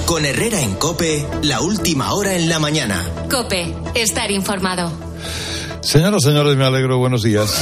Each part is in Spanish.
Con Herrera en COPE, la última hora en la mañana. COPE, estar informado. Señoras, señores, me alegro, buenos días.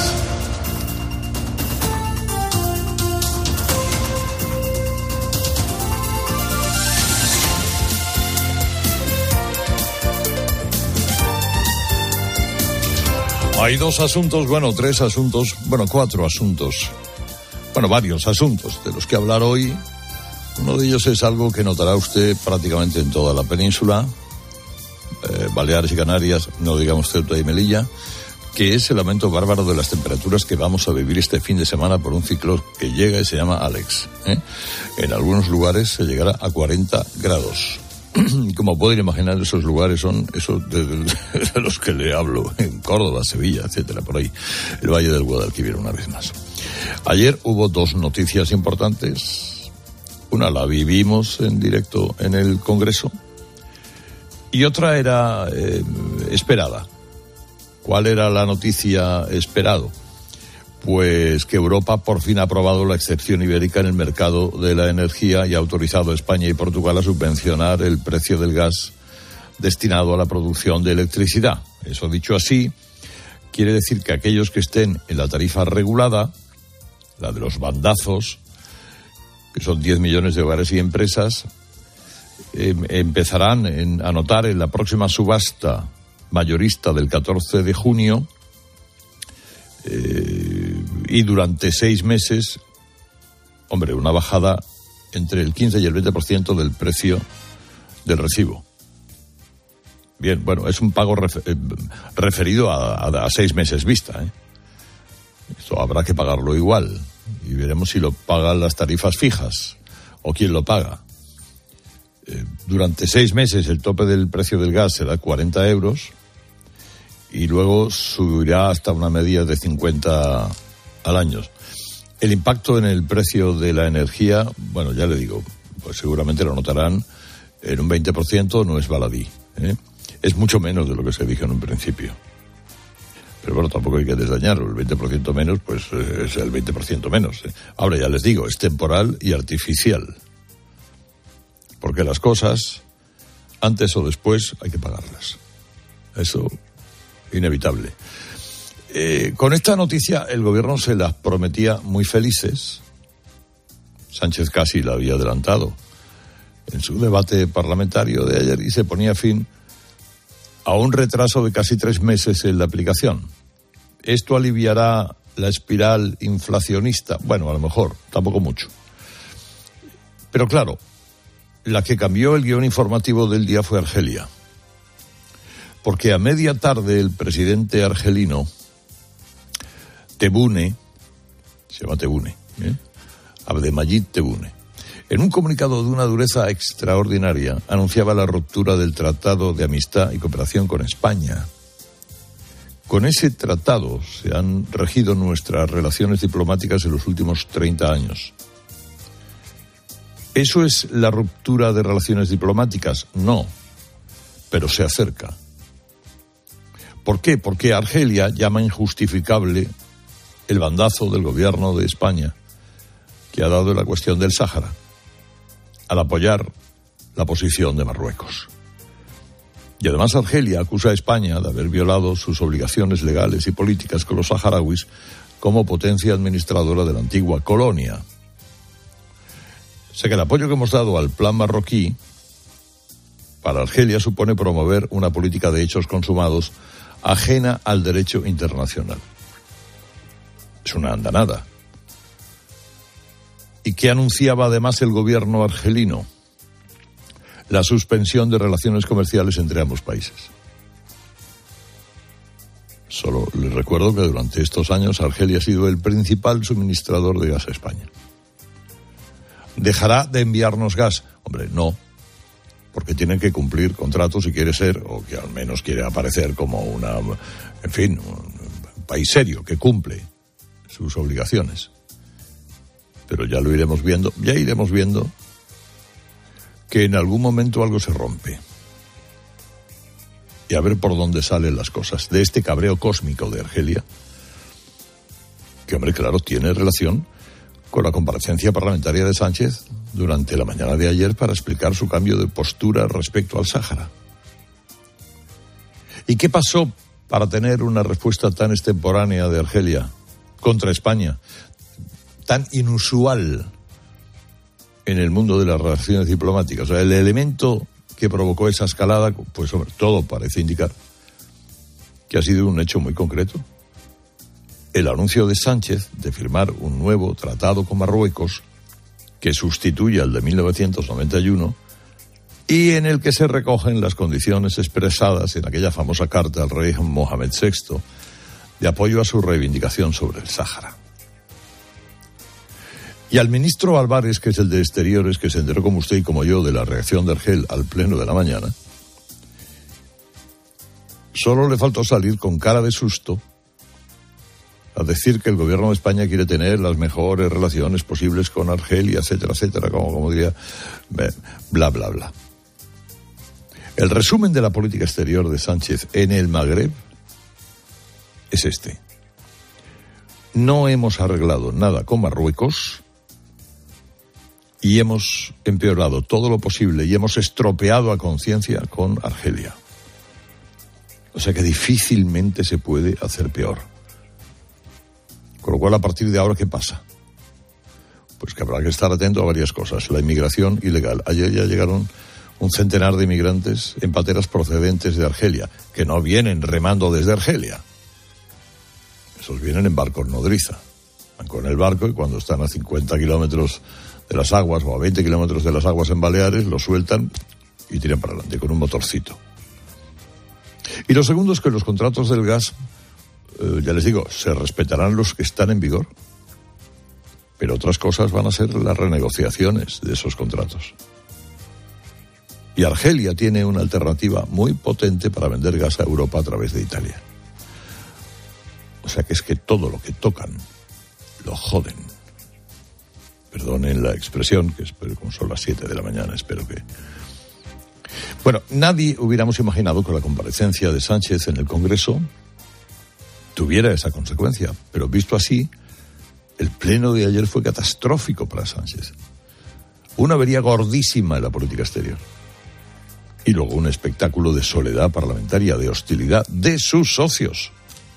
Hay dos asuntos, tres asuntos, cuatro asuntos, varios asuntos de los que hablar hoy. Uno de ellos es algo que notará usted prácticamente en toda la península, Baleares y Canarias, no digamos Ceuta y Melilla, que es el aumento bárbaro de las temperaturas que vamos a vivir este fin de semana por un ciclón que llega y se llama Alex. En algunos lugares se llegará a 40 grados. Como pueden imaginar, esos lugares son esos de los que le hablo, en Córdoba, Sevilla, etcétera, por ahí, el Valle del Guadalquivir una vez más. Ayer hubo dos noticias importantes. Una la vivimos en directo en el Congreso y otra era esperada. ¿Cuál era la noticia esperado? Pues que Europa por fin ha aprobado la excepción ibérica en el mercado de la energía y ha autorizado a España y Portugal a subvencionar el precio del gas destinado a la producción de electricidad. Eso dicho así, quiere decir que aquellos que estén en la tarifa regulada, la de los bandazos, que son 10 millones de hogares y empresas, empezarán a notar en la próxima subasta mayorista del 14 de junio y durante 6 meses, una bajada entre el 15 y el 20% del precio del recibo. Bien, es un pago referido a 6 meses vista, Esto habrá que pagarlo igual y veremos si lo pagan las tarifas fijas o quién lo paga. Durante 6 meses el tope del precio del gas será 40 euros y luego subirá hasta una media de 50 al año. El impacto en el precio de la energía, ya le digo, pues seguramente lo notarán en un 20%, no es baladí, Es mucho menos de lo que se dijo en un principio. Pero tampoco hay que desdañarlo, el 20% menos, pues es el 20% menos. Ahora ya les digo, es temporal y artificial. Porque las cosas, antes o después, hay que pagarlas. Eso, inevitable. Con esta noticia, el gobierno se las prometía muy felices. Sánchez casi la había adelantado en su debate parlamentario de ayer y se ponía fin a un retraso de casi 3 meses en la aplicación. ¿Esto aliviará la espiral inflacionista? A lo mejor, tampoco mucho. Pero claro, la que cambió el guión informativo del día fue Argelia. Porque a media tarde el presidente argelino, Tebboune, se llama Tebboune, Abdelmadjid Tebboune, en un comunicado de una dureza extraordinaria, anunciaba la ruptura del Tratado de Amistad y Cooperación con España. Con ese tratado se han regido nuestras relaciones diplomáticas en los últimos 30 años. ¿Eso es la ruptura de relaciones diplomáticas? No, pero se acerca. ¿Por qué? Porque Argelia llama injustificable el bandazo del gobierno de España que ha dado en la cuestión del Sáhara, al apoyar la posición de Marruecos. Y además Argelia acusa a España de haber violado sus obligaciones legales y políticas con los saharauis como potencia administradora de la antigua colonia. O sea que el apoyo que hemos dado al plan marroquí para Argelia supone promover una política de hechos consumados ajena al derecho internacional. Es una andanada. ¿Y qué anunciaba además el gobierno argelino? La suspensión de relaciones comerciales entre ambos países. Solo les recuerdo que durante estos años Argelia ha sido el principal suministrador de gas a España. ¿Dejará de enviarnos gas? No, porque tienen que cumplir contratos si quiere ser, o que al menos quiere aparecer como un país serio que cumple sus obligaciones. Pero ya lo iremos viendo, que en algún momento algo se rompe. Y a ver por dónde salen las cosas. De este cabreo cósmico de Argelia, que claro, tiene relación con la comparecencia parlamentaria de Sánchez durante la mañana de ayer para explicar su cambio de postura respecto al Sáhara. ¿Y qué pasó para tener una respuesta tan extemporánea de Argelia contra España, tan inusual en el mundo de las relaciones diplomáticas? O sea, el elemento que provocó esa escalada, pues hombre, todo parece indicar que ha sido un hecho muy concreto. El anuncio de Sánchez de firmar un nuevo tratado con Marruecos que sustituye al de 1991 y en el que se recogen las condiciones expresadas en aquella famosa carta al rey Mohamed VI de apoyo a su reivindicación sobre el Sáhara. Y al ministro Álvarez, que es el de Exteriores, que se enteró como usted y como yo de la reacción de Argel al pleno de la mañana, solo le faltó salir con cara de susto a decir que el gobierno de España quiere tener las mejores relaciones posibles con Argelia, etcétera, etcétera, como diría, bla, bla, bla. El resumen de la política exterior de Sánchez en el Magreb es este. No hemos arreglado nada con Marruecos y hemos empeorado todo lo posible y hemos estropeado a conciencia con Argelia. O sea que difícilmente se puede hacer peor. Con lo cual, a partir de ahora, ¿qué pasa? Pues que habrá que estar atento a varias cosas. La inmigración ilegal. Ayer ya llegaron un centenar de inmigrantes en pateras procedentes de Argelia, que no vienen remando desde Argelia. Esos vienen en barcos nodriza. Van con el barco y cuando están a 50 kilómetros de las aguas o a 20 kilómetros de las aguas en Baleares, lo sueltan y tiran para adelante con un motorcito. Y lo segundo es que los contratos del gas, ya les digo, se respetarán los que están en vigor, pero otras cosas van a ser las renegociaciones de esos contratos. Y Argelia tiene una alternativa muy potente para vender gas a Europa a través de Italia. O sea que es que todo lo que tocan lo joden. Perdonen la expresión, que espero, como son las 7 de la mañana, espero que... Bueno, nadie hubiéramos imaginado que la comparecencia de Sánchez en el Congreso tuviera esa consecuencia, pero visto así, el pleno de ayer fue catastrófico para Sánchez. Una avería gordísima en la política exterior. Y luego un espectáculo de soledad parlamentaria, de hostilidad de sus socios.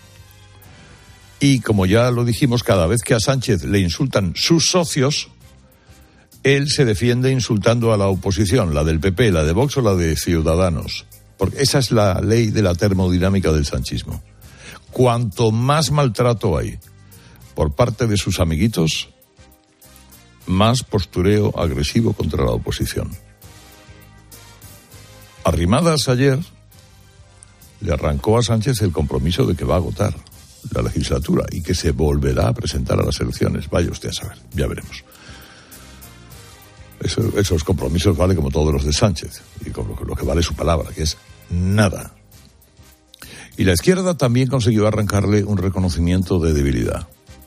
Y como ya lo dijimos, cada vez que a Sánchez le insultan sus socios, él se defiende insultando a la oposición, la del PP, la de Vox o la de Ciudadanos. Porque esa es la ley de la termodinámica del sanchismo. Cuanto más maltrato hay por parte de sus amiguitos, más postureo agresivo contra la oposición. Arrimadas ayer le arrancó a Sánchez el compromiso de que va a agotar la legislatura y que se volverá a presentar a las elecciones. Vaya usted a saber, ya veremos. Esos compromisos valen como todos los de Sánchez, y como lo que vale su palabra, que es nada. Y la izquierda también consiguió arrancarle un reconocimiento de debilidad.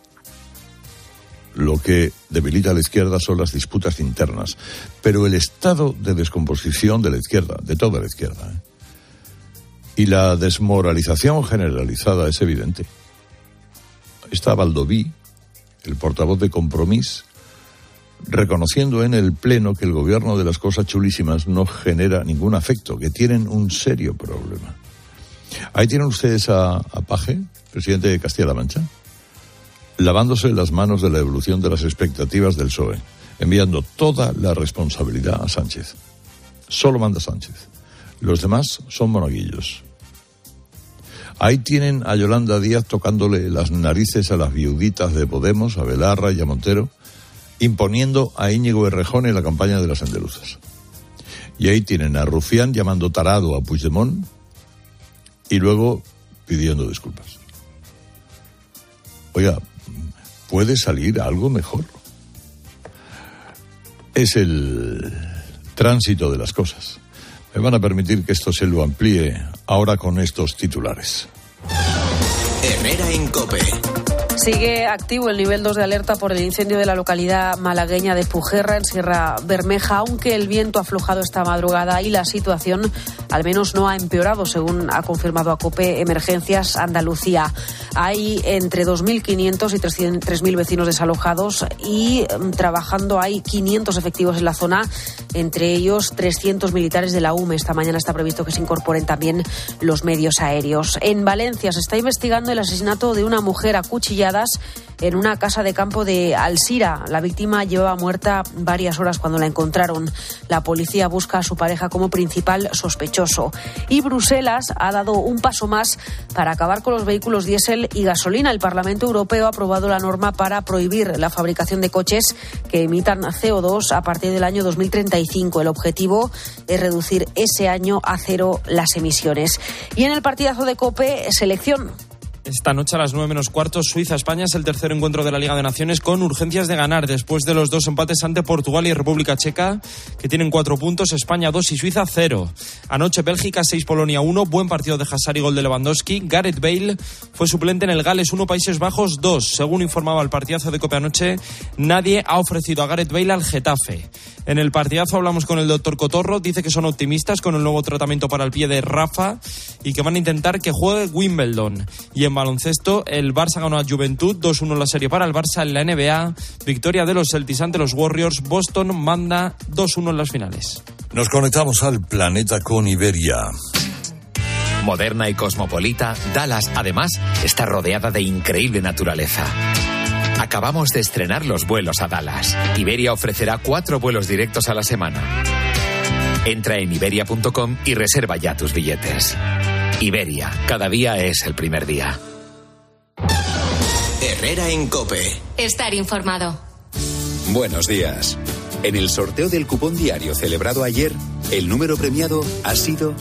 Lo que debilita a la izquierda son las disputas internas, pero el estado de descomposición de la izquierda, de toda la izquierda, y la desmoralización generalizada es evidente. Está Baldoví, el portavoz de Compromís, reconociendo en el Pleno que el gobierno de las cosas chulísimas no genera ningún afecto, que tienen un serio problema. Ahí tienen ustedes a Paje, presidente de Castilla-La Mancha, lavándose las manos de la evolución de las expectativas del PSOE, enviando toda la responsabilidad a Sánchez. Solo manda Sánchez. Los demás son monaguillos. Ahí tienen a Yolanda Díaz tocándole las narices a las viuditas de Podemos, a Belarra y a Montero, imponiendo a Íñigo Errejón en la campaña de las andaluzas. Y ahí tienen a Rufián llamando tarado a Puigdemont y luego pidiendo disculpas. Oiga, ¿puede salir algo mejor? Es el tránsito de las cosas. Me van a permitir que esto se lo amplíe ahora con estos titulares. Herrera en COPE. Sigue activo el nivel 2 de alerta por el incendio de la localidad malagueña de Pujerra, en Sierra Bermeja, aunque el viento ha aflojado esta madrugada y la situación al menos no ha empeorado, según ha confirmado a COPE Emergencias Andalucía. Hay entre 2.500 y 3.000 vecinos desalojados y trabajando hay 500 efectivos en la zona, entre ellos 300 militares de la UME. Esta mañana está previsto que se incorporen también los medios aéreos. En Valencia se está investigando el asesinato de una mujer acuchillada en una casa de campo de Alsira. La víctima llevaba muerta varias horas cuando la encontraron. La policía busca a su pareja como principal sospechoso. Y Bruselas ha dado un paso más para acabar con los vehículos diésel y gasolina. El Parlamento Europeo ha aprobado la norma para prohibir la fabricación de coches que emitan CO2 a partir del año 2035. El objetivo es reducir ese año a cero las emisiones. Y en el partidazo de COPE, selección. Esta noche a las 9:15, Suiza-España es el tercer encuentro de la Liga de Naciones con urgencias de ganar después de los dos empates ante Portugal y República Checa, que tienen 4 puntos, España 2 y Suiza 0. Anoche Bélgica 6, Polonia 1, buen partido de Hazard y gol de Lewandowski. Gareth Bale fue suplente en el Gales 1, Países Bajos 2. Según informaba el partidazo de COPE anoche, nadie ha ofrecido a Gareth Bale al Getafe. En el partidazo hablamos con el doctor Cotorro, dice que son optimistas con el nuevo tratamiento para el pie de Rafa y que van a intentar que juegue Wimbledon. Y en baloncesto, el Barça ganó a Juventud 2-1 la serie para el Barça. En la NBA, victoria de los Celtics ante los Warriors. Boston manda 2-1 en las finales. Nos conectamos al planeta con Iberia. Moderna y cosmopolita, Dallas, además, está rodeada de increíble naturaleza. Acabamos de estrenar los vuelos a Dallas. Iberia ofrecerá 4 vuelos directos a la semana. Entra en iberia.com y reserva ya tus billetes. Iberia, cada día es el primer día. Herrera en COPE. Estar informado. Buenos días. En el sorteo del cupón diario celebrado ayer, el número premiado ha sido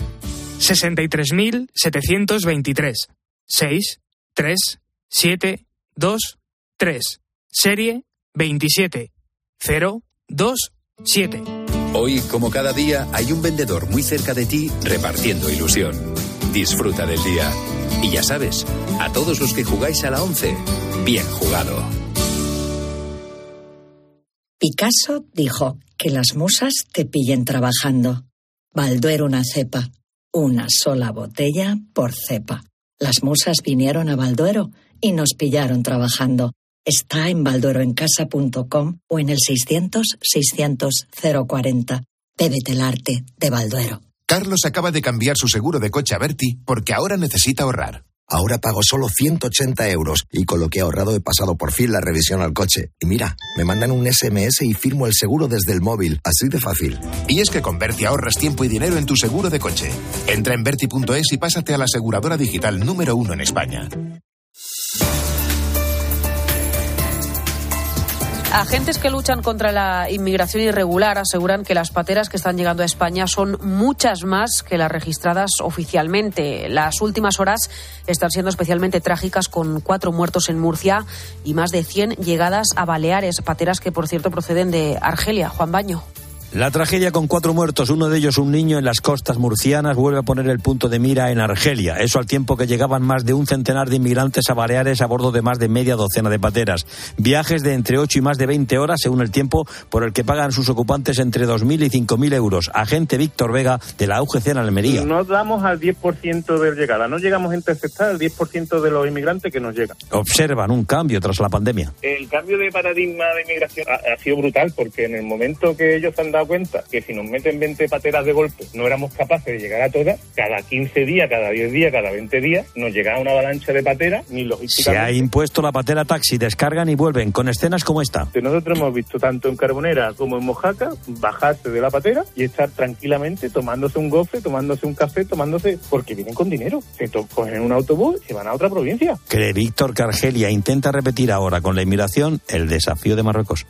63.723. 6, 3, 7, 2, 3. Serie 27 0, 2, 7. Hoy, como cada día, hay un vendedor muy cerca de ti repartiendo ilusión. Disfruta del día. Y ya sabes, a todos los que jugáis a la 11, bien jugado. Picasso dijo que las musas te pillen trabajando. Balduero una cepa, una sola botella por cepa. Las musas vinieron a Balduero y nos pillaron trabajando. Está en baldueroencasa.com o en el 600-600-040. Bébete el arte de Balduero. Carlos acaba de cambiar su seguro de coche a Berti porque ahora necesita ahorrar. Ahora pago solo 180 euros y con lo que he ahorrado he pasado por fin la revisión al coche. Y mira, me mandan un SMS y firmo el seguro desde el móvil. Así de fácil. Y es que con Berti ahorras tiempo y dinero en tu seguro de coche. Entra en Berti.es y pásate a la aseguradora digital número 1 en España. Agentes que luchan contra la inmigración irregular aseguran que las pateras que están llegando a España son muchas más que las registradas oficialmente. Las últimas horas están siendo especialmente trágicas, con 4 muertos en Murcia y más de 100 llegadas a Baleares, pateras que, por cierto, proceden de Argelia. Juan Baño. La tragedia con 4 muertos, uno de ellos un niño en las costas murcianas, vuelve a poner el punto de mira en Argelia. Eso al tiempo que llegaban más de un centenar de inmigrantes a Baleares a bordo de más de media docena de pateras. Viajes de entre 8 y más de 20 horas, según el tiempo, por el que pagan sus ocupantes entre 2.000 y 5.000 euros. Agente Víctor Vega, de la UGC en Almería. No damos al 10% de llegada, no llegamos a interceptar el 10% de los inmigrantes que nos llegan. Observan un cambio tras la pandemia. El cambio de paradigma de inmigración ha sido brutal, porque en el momento que ellos se han dado cuenta que si nos meten 20 pateras de golpe no éramos capaces de llegar a todas, cada 15 días, cada 10 días, cada 20 días nos llegaba una avalancha de pateras, ni logísticamente. Se ha impuesto la patera taxi, descargan y vuelven, con escenas como esta. Nosotros hemos visto tanto en Carbonera como en Mojácar bajarse de la patera y estar tranquilamente tomándose un gofre, tomándose un café, porque vienen con dinero. Se cogen un autobús y se van a otra provincia. Cree Víctor que Argelia intenta repetir ahora con la inmigración el desafío de Marruecos.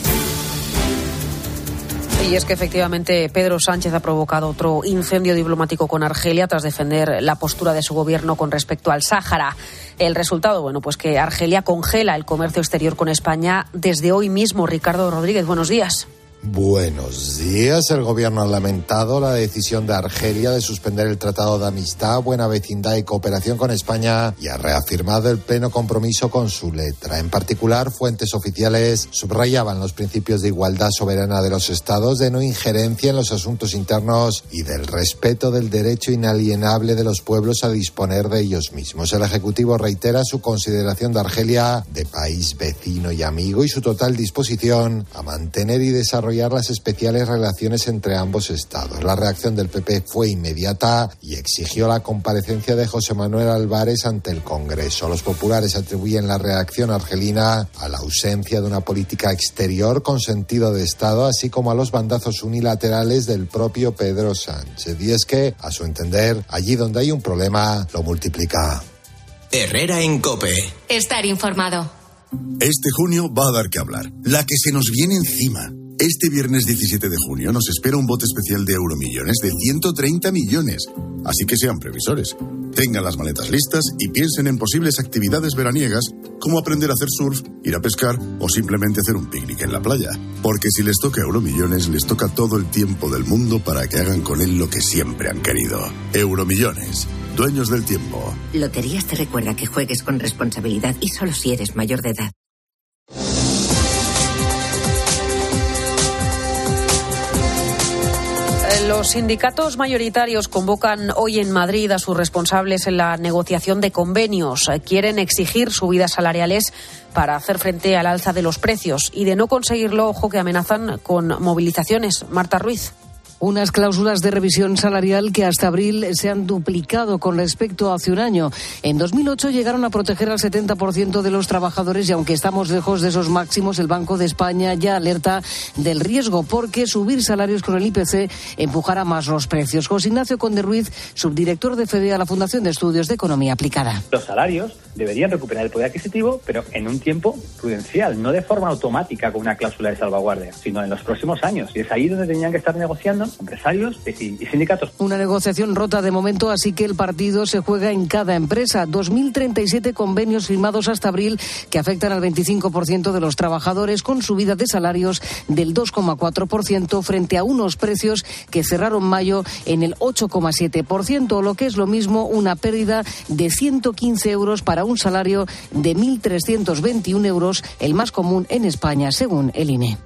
Y es que efectivamente Pedro Sánchez ha provocado otro incendio diplomático con Argelia tras defender la postura de su gobierno con respecto al Sáhara. El resultado, bueno, pues que Argelia congela el comercio exterior con España desde hoy mismo. Ricardo Rodríguez, buenos días. Buenos días. El gobierno ha lamentado la decisión de Argelia de suspender el Tratado de Amistad, Buena Vecindad y Cooperación con España y ha reafirmado el pleno compromiso con su letra. En particular, fuentes oficiales subrayaban los principios de igualdad soberana de los estados, de no injerencia en los asuntos internos y del respeto del derecho inalienable de los pueblos a disponer de ellos mismos. El Ejecutivo reitera su consideración de Argelia de país vecino y amigo y su total disposición a mantener y desarrollar las especiales relaciones entre ambos estados. La reacción del PP fue inmediata y exigió la comparecencia de José Manuel Álvarez ante el Congreso. Los populares atribuyen la reacción argelina a la ausencia de una política exterior con sentido de Estado, así como a los bandazos unilaterales del propio Pedro Sánchez. Y es que, a su entender, allí donde hay un problema, lo multiplica. Herrera en COPE. Estar informado. Este junio va a dar que hablar. La que se nos viene encima. Este viernes 17 de junio nos espera un bote especial de Euromillones de 130 millones. Así que sean previsores. Tengan las maletas listas y piensen en posibles actividades veraniegas como aprender a hacer surf, ir a pescar o simplemente hacer un picnic en la playa. Porque si les toca Euromillones, les toca todo el tiempo del mundo para que hagan con él lo que siempre han querido. Euromillones. Dueños del tiempo. Loterías te recuerda que juegues con responsabilidad y solo si eres mayor de edad. Los sindicatos mayoritarios convocan hoy en Madrid a sus responsables en la negociación de convenios. Quieren exigir subidas salariales para hacer frente al alza de los precios y de no conseguirlo, ojo, que amenazan con movilizaciones. Marta Ruiz. Unas cláusulas de revisión salarial que hasta abril se han duplicado con respecto a hace un año. En 2008 llegaron a proteger al 70% de los trabajadores y aunque estamos lejos de esos máximos, el Banco de España ya alerta del riesgo porque subir salarios con el IPC empujará más los precios. José Ignacio Conde Ruiz, subdirector de FEDEA, la Fundación de Estudios de Economía Aplicada. Los salarios deberían recuperar el poder adquisitivo, pero en un tiempo prudencial, no de forma automática con una cláusula de salvaguardia, sino en los próximos años. Y es ahí donde tenían que estar negociando empresarios y sindicatos. Una negociación rota de momento, así que el partido se juega en cada empresa. 2.037 convenios firmados hasta abril que afectan al 25% de los trabajadores con subida de salarios del 2,4% frente a unos precios que cerraron mayo en el 8,7%, o lo que es lo mismo, una pérdida de 115 euros para un salario de 1.321 euros, el más común en España, según el INE.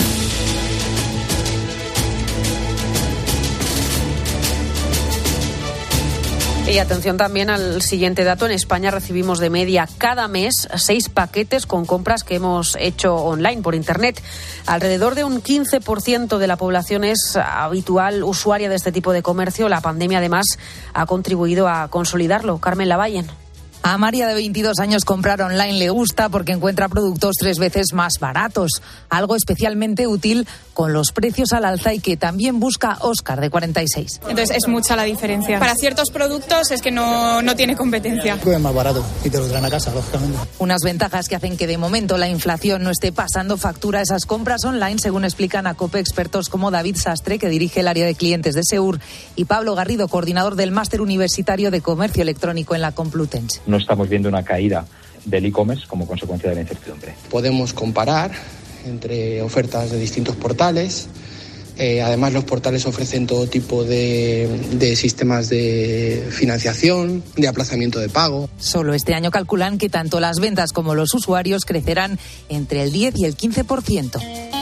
Y atención también al siguiente dato. En España recibimos de media cada mes 6 paquetes con compras que hemos hecho online, por Internet. Alrededor de un 15% de la población es habitual usuaria de este tipo de comercio. La pandemia, además, ha contribuido a consolidarlo. Carmen Lavallen. A María, de 22 años, comprar online le gusta porque encuentra productos 3 veces más baratos. Algo especialmente útil con los precios al alza y que también busca Óscar, de 46. Entonces es mucha la diferencia. Para ciertos productos es que no tiene competencia. Es más barato y te lo traen a casa, lógicamente. Unas ventajas que hacen que de momento la inflación no esté pasando factura a esas compras online, según explican a COPE expertos como David Sastre, que dirige el área de clientes de Seur, y Pablo Garrido, coordinador del Máster Universitario de Comercio Electrónico en la Complutense. No estamos viendo una caída del e-commerce como consecuencia de la incertidumbre. Podemos comparar entre ofertas de distintos portales. Además, los portales ofrecen todo tipo de sistemas de financiación, de aplazamiento de pago. Solo este año calculan que tanto las ventas como los usuarios crecerán entre el 10 y el 15%.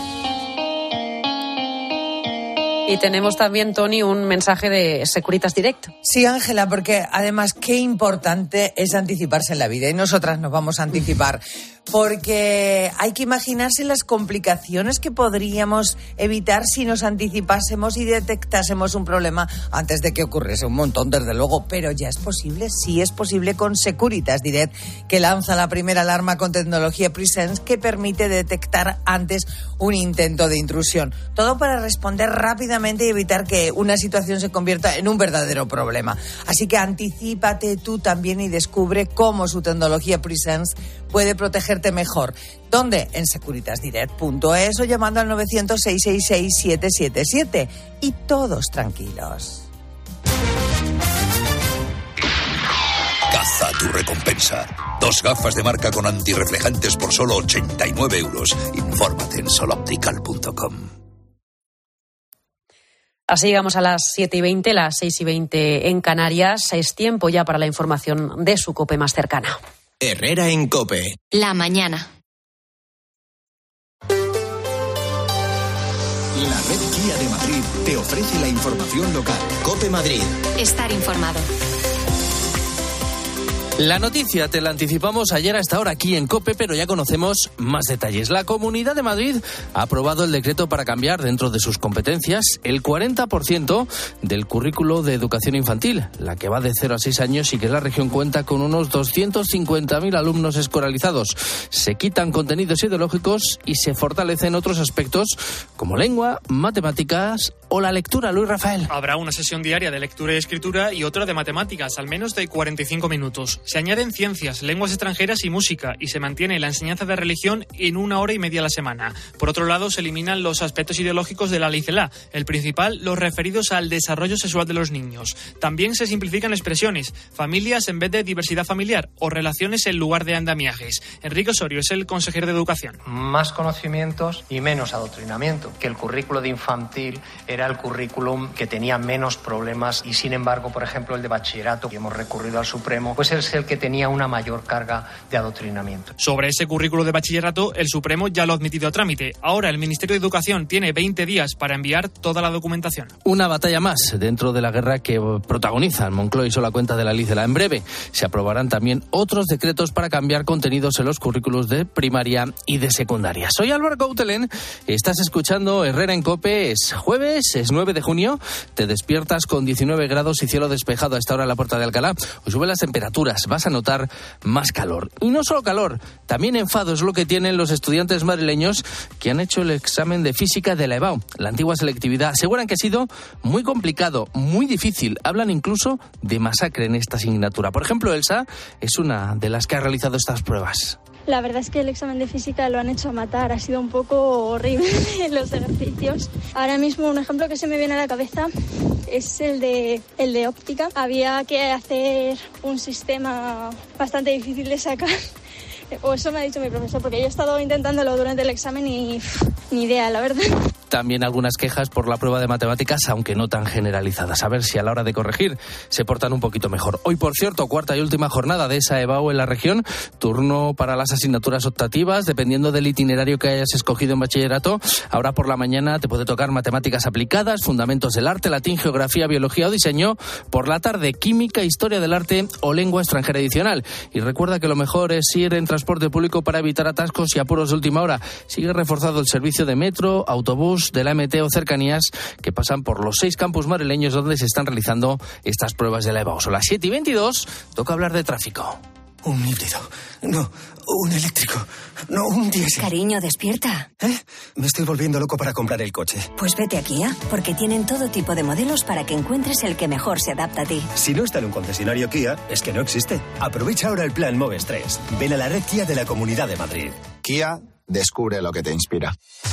Y tenemos también, Toni, un mensaje de Securitas Direct. Sí, Ángela, porque además qué importante es anticiparse en la vida. Y nosotras nos vamos a anticipar. Porque hay que imaginarse las complicaciones que podríamos evitar si nos anticipásemos y detectásemos un problema antes de que ocurriese. Un montón, desde luego. Pero ya es posible, sí es posible con Securitas Direct, que lanza la primera alarma con tecnología Presence que permite detectar antes un intento de intrusión. Todo para responder rápidamente y evitar que una situación se convierta en un verdadero problema. Así que anticípate tú también y descubre cómo su tecnología Presence puede protegerte mejor. ¿Dónde? En securitasdirect.es o llamando al 900-666-777. Y todos tranquilos. Caza tu recompensa. 2 gafas de marca con antirreflejantes por solo 89 euros. Infórmate en soloptical.com. Así llegamos a las 7:20, las 6:20 en Canarias. Es tiempo ya para la información de su COPE más cercana. Herrera en COPE. La mañana. La red Kia de Madrid te ofrece la información local. COPE Madrid. Estar informado. La noticia te la anticipamos ayer a esta hora aquí en COPE, pero ya conocemos más detalles. La Comunidad de Madrid ha aprobado el decreto para cambiar dentro de sus competencias el 40% del currículo de educación infantil, la que va de 0 a 6 años y que la región cuenta con unos 250.000 alumnos escolarizados. Se quitan contenidos ideológicos y se fortalecen otros aspectos como lengua, matemáticas o la lectura. Luis Rafael. Habrá una sesión diaria de lectura y escritura y otra de matemáticas, al menos de 45 minutos. Se añaden ciencias, lenguas extranjeras y música, y se mantiene la enseñanza de religión en 1 hora y media a la semana. Por otro lado, se eliminan los aspectos ideológicos de la ley CELA, el principal, los referidos al desarrollo sexual de los niños. También se simplifican expresiones, familias en vez de diversidad familiar, o relaciones en lugar de andamiajes. Enrique Osorio es el consejero de Educación. Más conocimientos y menos adoctrinamiento, que el currículo de infantil era el currículum que tenía menos problemas y, sin embargo, por ejemplo, el de bachillerato, que hemos recurrido al Supremo, pues es el que tenía una mayor carga de adoctrinamiento. Sobre ese currículo de bachillerato, el Supremo ya lo ha admitido a trámite. Ahora el Ministerio de Educación tiene 20 días para enviar toda la documentación. Una batalla más dentro de la guerra que protagonizan Moncloa y Sola Cuenta de la LICELA. En breve se aprobarán también otros decretos para cambiar contenidos en los currículos de primaria y de secundaria. Soy Álvaro Coutelén, estás escuchando Herrera en COPE. Es jueves, es 9 de junio, te despiertas con 19 grados y cielo despejado a esta hora en la Puerta de Alcalá. Hoy suben las temperaturas, vas a notar más calor. Y no solo calor, también enfado es lo que tienen los estudiantes madrileños que han hecho el examen de física de la EBAU, la antigua selectividad. Aseguran que ha sido muy complicado, muy difícil. Hablan incluso de masacre en esta asignatura. Por ejemplo, Elsa es una de las que ha realizado estas pruebas. La verdad es que el examen de física lo han hecho a matar, ha sido un poco horrible los ejercicios. Ahora mismo un ejemplo que se me viene a la cabeza es el de óptica. Había que hacer un sistema bastante difícil de sacar, o eso me ha dicho mi profesor, porque yo he estado intentándolo durante el examen y ni idea, la verdad. También algunas quejas por la prueba de matemáticas, aunque no tan generalizadas. A ver si a la hora de corregir se portan un poquito mejor. Hoy, por cierto, cuarta y última jornada de esa EBAU en la región. Turno para las asignaturas optativas, dependiendo del itinerario que hayas escogido en bachillerato. Ahora por la mañana te puede tocar matemáticas aplicadas, fundamentos del arte, latín, geografía, biología o diseño. Por la tarde, química, historia del arte o lengua extranjera adicional. Y recuerda que lo mejor es ir en transporte público para evitar atascos y apuros de última hora. Sigue reforzado el servicio de metro, autobús, de la MT o cercanías que pasan por los 6 campus madrileños donde se están realizando estas pruebas de la EBAU. Son las 7:22, toca hablar de tráfico. Un híbrido, no, un eléctrico, no, un diésel. Cariño, despierta. Me estoy volviendo loco para comprar el coche. Pues vete a Kia, porque tienen todo tipo de modelos para que encuentres el que mejor se adapta a ti. Si no está en un concesionario Kia, es que no existe. Aprovecha ahora el plan Moves 3. Ven a la red Kia de la Comunidad de Madrid. Kia, descubre lo que te inspira.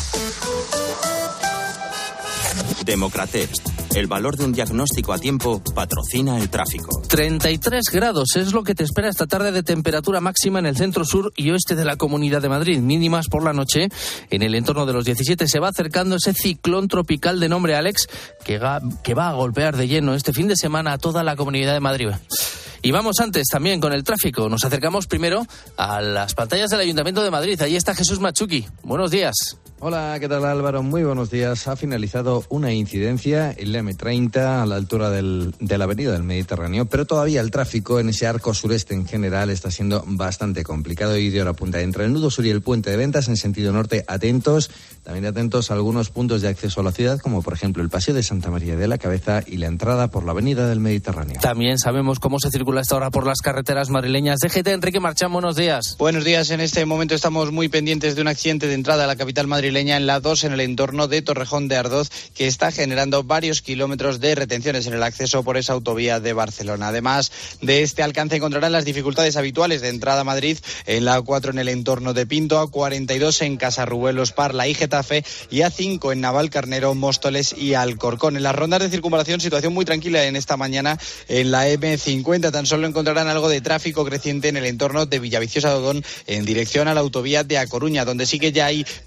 Democratest, el valor de un diagnóstico a tiempo, patrocina el tráfico. 33 grados es lo que te espera esta tarde de temperatura máxima en el centro sur y oeste de la Comunidad de Madrid. Mínimas por la noche. En el entorno de los 17 se va acercando ese ciclón tropical de nombre Alex que va a golpear de lleno este fin de semana a toda la Comunidad de Madrid. Y vamos antes también con el tráfico. Nos acercamos primero a las pantallas del Ayuntamiento de Madrid. Allí está Jesús Machuqui. Buenos días. Hola, ¿qué tal Álvaro? Muy buenos días. Ha finalizado una incidencia en la M30 a la altura de la avenida del Mediterráneo, pero todavía el tráfico en ese arco sureste en general está siendo bastante complicado y de hora punta. Entre el nudo sur y el puente de Ventas en sentido norte, atentos. También atentos a algunos puntos de acceso a la ciudad, como por ejemplo el Paseo de Santa María de la Cabeza y la entrada por la avenida del Mediterráneo. También sabemos cómo se circula esta hora por las carreteras madrileñas. DGT, Enrique Marchán, buenos días. Buenos días. En este momento estamos muy pendientes de un accidente de entrada a la capital madrileña en la 2 en el entorno de Torrejón de Ardoz, que está generando varios kilómetros de retenciones en el acceso por esa autovía de Barcelona. Además de este alcance encontrarán las dificultades habituales de entrada a Madrid en la A4 en el entorno de Pinto, A42 en Casarrubelos, Parla y Getafe y A5 en Navalcarnero, Móstoles y Alcorcón. En las rondas de circunvalación, situación muy tranquila en esta mañana en la M50. Tan solo encontrarán algo de tráfico creciente en el entorno de Villaviciosa de Odón en dirección a la autovía de A Coruña, donde sí que ya hay más complicaciones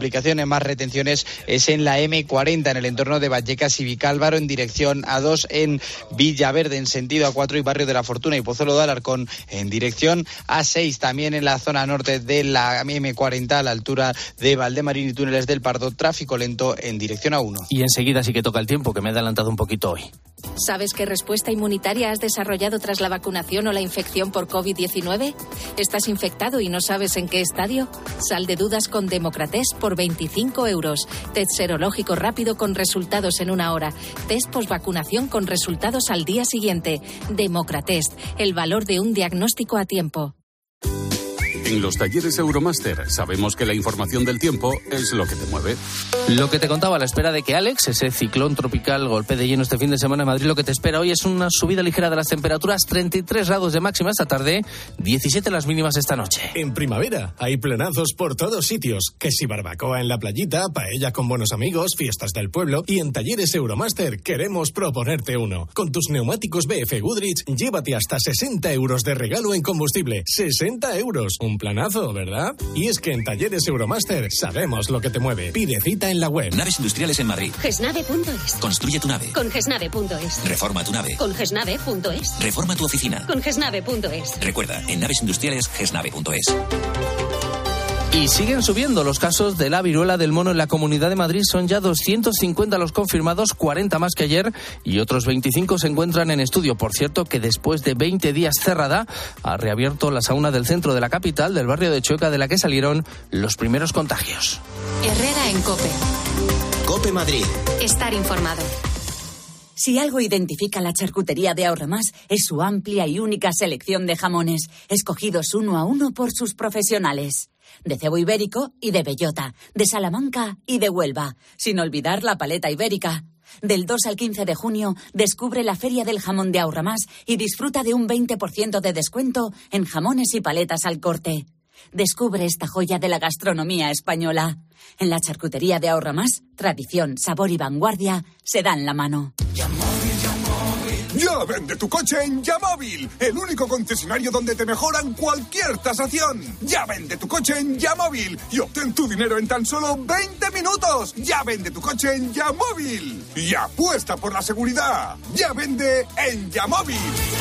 complicaciones, más retenciones, es en la M40, en el entorno de Vallecas y Vicálvaro, en dirección A2, en Villaverde, en sentido A4 y Barrio de la Fortuna y Pozuelo de Alarcón, en dirección A6, también en la zona norte de la M40, a la altura de Valdemarín y Túneles del Pardo, tráfico lento en dirección A1. Y enseguida sí que toca el tiempo, que me he adelantado un poquito hoy. ¿Sabes qué respuesta inmunitaria has desarrollado tras la vacunación o la infección por COVID-19? ¿Estás infectado y no sabes en qué estadio? Sal de dudas con Democratest por 25 euros. Test serológico rápido con resultados en 1 hora. Test posvacunación con resultados al día siguiente. Democratest, el valor de un diagnóstico a tiempo. En los talleres Euromaster sabemos que la información del tiempo es lo que te mueve. Lo que te contaba a la espera de que Alex, ese ciclón tropical, golpee de lleno este fin de semana en Madrid, lo que te espera hoy es una subida ligera de las temperaturas, 33 grados de máxima esta tarde, 17 las mínimas esta noche. En primavera hay planazos por todos sitios, que si barbacoa en la playita, paella con buenos amigos, fiestas del pueblo, y en talleres Euromaster queremos proponerte uno. Con tus neumáticos BF Goodrich, llévate hasta 60 euros de regalo en combustible. 60 euros. Un planazo, ¿verdad? Y es que en talleres Euromaster sabemos lo que te mueve. Pide cita en la web. Naves industriales en Madrid. Gesnave.es. Construye tu nave. Con Gesnave.es. Reforma tu nave. Con Gesnave.es. Reforma tu oficina. Con Gesnave.es. Recuerda, en naves industriales, Gesnave.es. Y siguen subiendo los casos de la viruela del mono en la Comunidad de Madrid. Son ya 250 los confirmados, 40 más que ayer, y otros 25 se encuentran en estudio. Por cierto, que después de 20 días cerrada, ha reabierto la sauna del centro de la capital, del barrio de Chueca, de la que salieron los primeros contagios. Herrera en COPE. COPE Madrid. Estar informado. Si algo identifica la charcutería de Ahorramás es su amplia y única selección de jamones, escogidos uno a uno por sus profesionales. De cebo ibérico y de bellota, de Salamanca y de Huelva, sin olvidar la paleta ibérica. Del 2 al 15 de junio, descubre la Feria del Jamón de Ahorramás y disfruta de un 20% de descuento en jamones y paletas al corte. Descubre esta joya de la gastronomía española. En la charcutería de Ahorramás, tradición, sabor y vanguardia se dan la mano. Ya vende tu coche en Yamóvil, el único concesionario donde te mejoran cualquier tasación. Ya vende tu coche en Yamóvil y obtén tu dinero en tan solo 20 minutos. Ya vende tu coche en Yamóvil y apuesta por la seguridad. Ya vende en Yamóvil.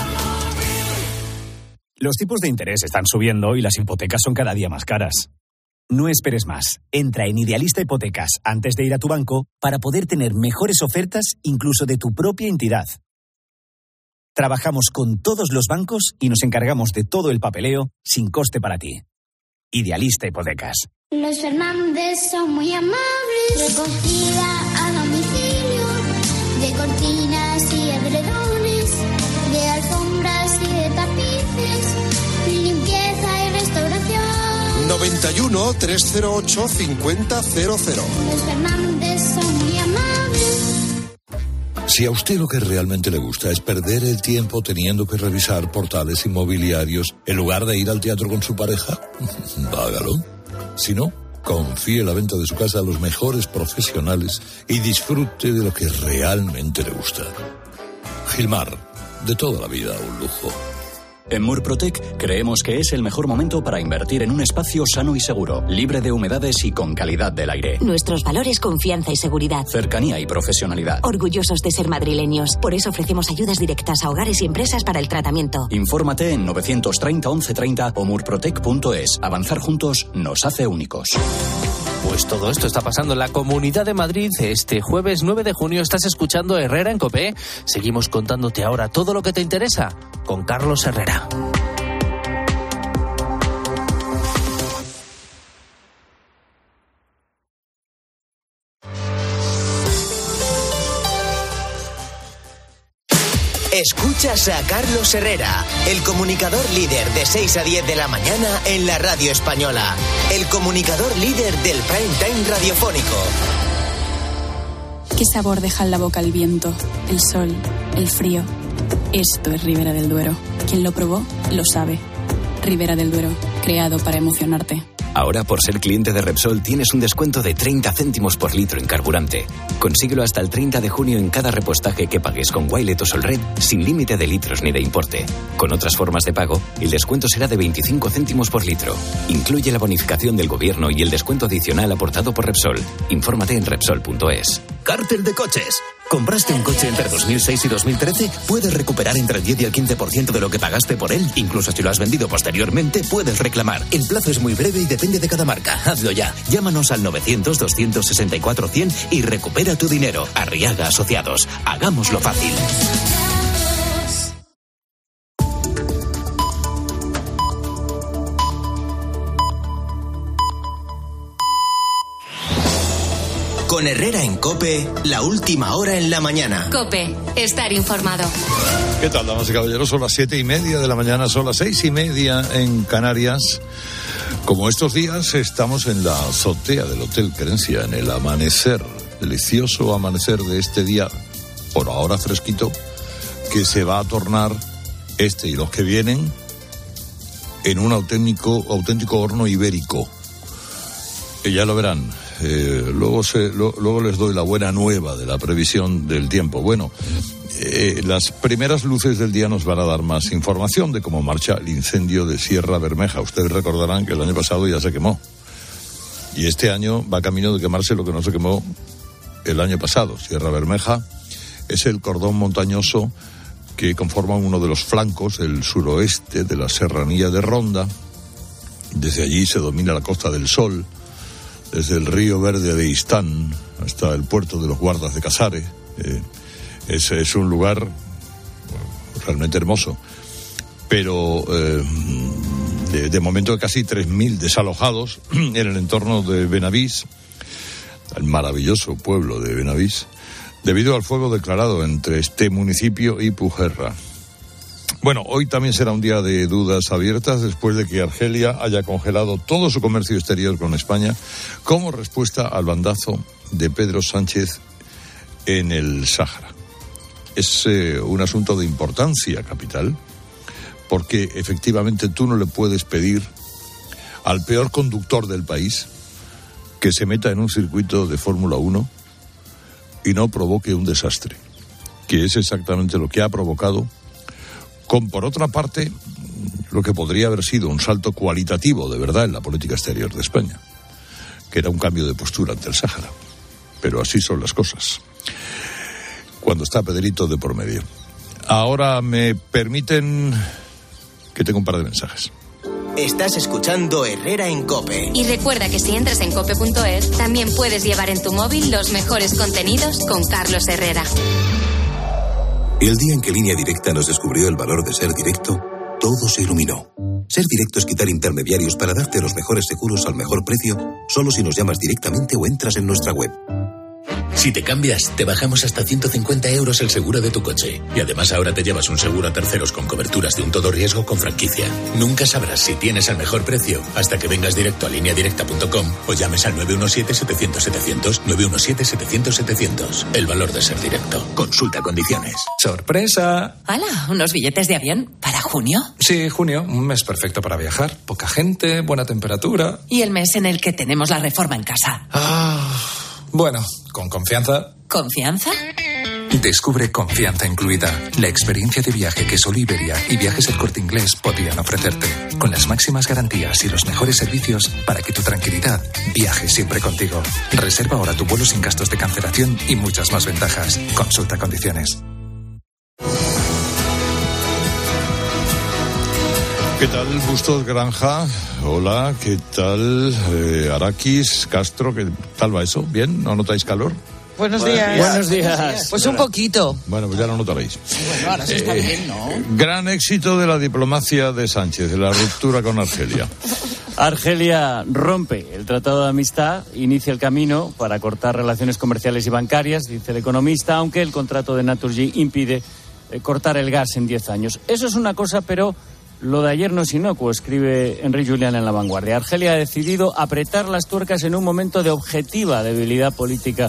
Los tipos de interés están subiendo y las hipotecas son cada día más caras. No esperes más. Entra en Idealista Hipotecas antes de ir a tu banco para poder tener mejores ofertas incluso de tu propia entidad. Trabajamos con todos los bancos y nos encargamos de todo el papeleo sin coste para ti. Idealista Hipotecas. Los Fernández son muy amables. Recogida a domicilio de cortinas y edredones, de alfombras y de tapices, limpieza y restauración. 91 308 5000. Los Fernández son muy amables. Si a usted lo que realmente le gusta es perder el tiempo teniendo que revisar portales inmobiliarios en lugar de ir al teatro con su pareja, hágalo. Si no, confíe la venta de su casa a los mejores profesionales y disfrute de lo que realmente le gusta. Gilmar, de toda la vida un lujo. En Murprotec creemos que es el mejor momento para invertir en un espacio sano y seguro, libre de humedades y con calidad del aire. Nuestros valores: confianza y seguridad. Cercanía y profesionalidad. Orgullosos de ser madrileños. Por eso ofrecemos ayudas directas a hogares y empresas para el tratamiento. Infórmate en 930 1130 o murprotec.es. Avanzar juntos nos hace únicos. Pues todo esto está pasando en la Comunidad de Madrid. Este jueves 9 de junio estás escuchando Herrera en COPE. Seguimos contándote ahora todo lo que te interesa con Carlos Herrera. Escuchas a Carlos Herrera, el comunicador líder de 6 a 10 de la mañana en la radio española. El comunicador líder del prime time radiofónico. ¿Qué sabor deja en la boca el viento, el sol, el frío? Esto es Ribera del Duero. Quien lo probó, lo sabe. Ribera del Duero, creado para emocionarte. Ahora, por ser cliente de Repsol, tienes un descuento de 30 céntimos por litro en carburante. Consíguelo hasta el 30 de junio en cada repostaje que pagues con Wilet o Solred, sin límite de litros ni de importe. Con otras formas de pago, el descuento será de 25 céntimos por litro. Incluye la bonificación del gobierno y el descuento adicional aportado por Repsol. Infórmate en Repsol.es. Cártel de coches. ¿Compraste un coche entre 2006 y 2013? Puedes recuperar entre el 10 y el 15% de lo que pagaste por él. Incluso si lo has vendido posteriormente, puedes reclamar. El plazo es muy breve y depende de cada marca. Hazlo ya. Llámanos al 900-264-100 y recupera tu dinero. Arriaga Asociados. Hagámoslo fácil. Con Herrera en COPE, la última hora en la mañana. COPE, estar informado. ¿Qué tal, damas y caballeros? Son las 7:30 de la mañana, son las 6:30 en Canarias. Como estos días estamos en la azotea del Hotel Querencia, en el amanecer, delicioso amanecer de este día, por ahora fresquito, que se va a tornar este y los que vienen en un auténtico horno ibérico. Ya lo verán. Luego les doy la buena nueva de la previsión del tiempo. Bueno, las primeras luces del día nos van a dar más información de cómo marcha el incendio de Sierra Bermeja. Ustedes recordarán que el año pasado ya se quemó. Y este año va camino de quemarse lo que no se quemó el año pasado. Sierra Bermeja es el cordón montañoso que conforma uno de los flancos, el suroeste de la serranía de Ronda. Desde allí se domina la Costa del Sol, desde el río Verde de Istán hasta el puerto de los Guardas de Casares. Es un lugar realmente hermoso, pero de momento hay casi 3.000 desalojados en el entorno de Benavís, el maravilloso pueblo de Benavís, debido al fuego declarado entre este municipio y Pujerra. Bueno, hoy también será un día de dudas abiertas después de que Argelia haya congelado todo su comercio exterior con España como respuesta al bandazo de Pedro Sánchez en el Sáhara. Es un asunto de importancia capital, porque efectivamente tú no le puedes pedir al peor conductor del país que se meta en un circuito de Fórmula 1 y no provoque un desastre, que es exactamente lo que ha provocado, con, por otra parte, lo que podría haber sido un salto cualitativo de verdad en la política exterior de España, que era un cambio de postura ante el Sáhara. Pero así son las cosas, cuando está Pedrito de por medio. Ahora me permiten que tenga un par de mensajes. Estás escuchando Herrera en COPE. Y recuerda que si entras en cope.es, también puedes llevar en tu móvil los mejores contenidos con Carlos Herrera. El día en que Línea Directa nos descubrió el valor de ser directo, todo se iluminó. Ser directo es quitar intermediarios para darte los mejores seguros al mejor precio, solo si nos llamas directamente o entras en nuestra web. Si te cambias, te bajamos hasta 150 euros el seguro de tu coche. Y además ahora te llevas un seguro a terceros con coberturas de un todo riesgo con franquicia. Nunca sabrás si tienes el mejor precio hasta que vengas directo a lineadirecta.com o llames al 917-700-700, 917-700-700. El valor de ser directo. Consulta condiciones. ¡Sorpresa! ¡Hala! ¿Unos billetes de avión? ¿Para junio? Sí, junio. Un mes perfecto para viajar. Poca gente, buena temperatura. ¿Y el mes en el que tenemos la reforma en casa? Bueno, con confianza. ¿Confianza? Descubre Confianza Incluida, la experiencia de viaje que solo Iberia y Viajes El Corte Inglés podrían ofrecerte, con las máximas garantías y los mejores servicios para que tu tranquilidad viaje siempre contigo. Reserva ahora tu vuelo sin gastos de cancelación y muchas más ventajas. Consulta condiciones. ¿Qué tal, Bustos Granja? Hola, ¿qué tal, Araquis, Castro? ¿Qué tal va eso? ¿Bien? ¿No notáis calor? Buenos días. Buenos días. Pues un poquito. Bueno, pues ya lo notaréis. Bueno, ahora sí está bien, ¿no? Gran éxito de la diplomacia de Sánchez, de la ruptura con Argelia. Argelia rompe el tratado de amistad, inicia el camino para cortar relaciones comerciales y bancarias, dice el economista, aunque el contrato de Naturgy impide cortar el gas en 10 años. Eso es una cosa, pero lo de ayer no es inocuo, escribe Enrique Julián en La Vanguardia. Argelia ha decidido apretar las tuercas en un momento de objetiva debilidad política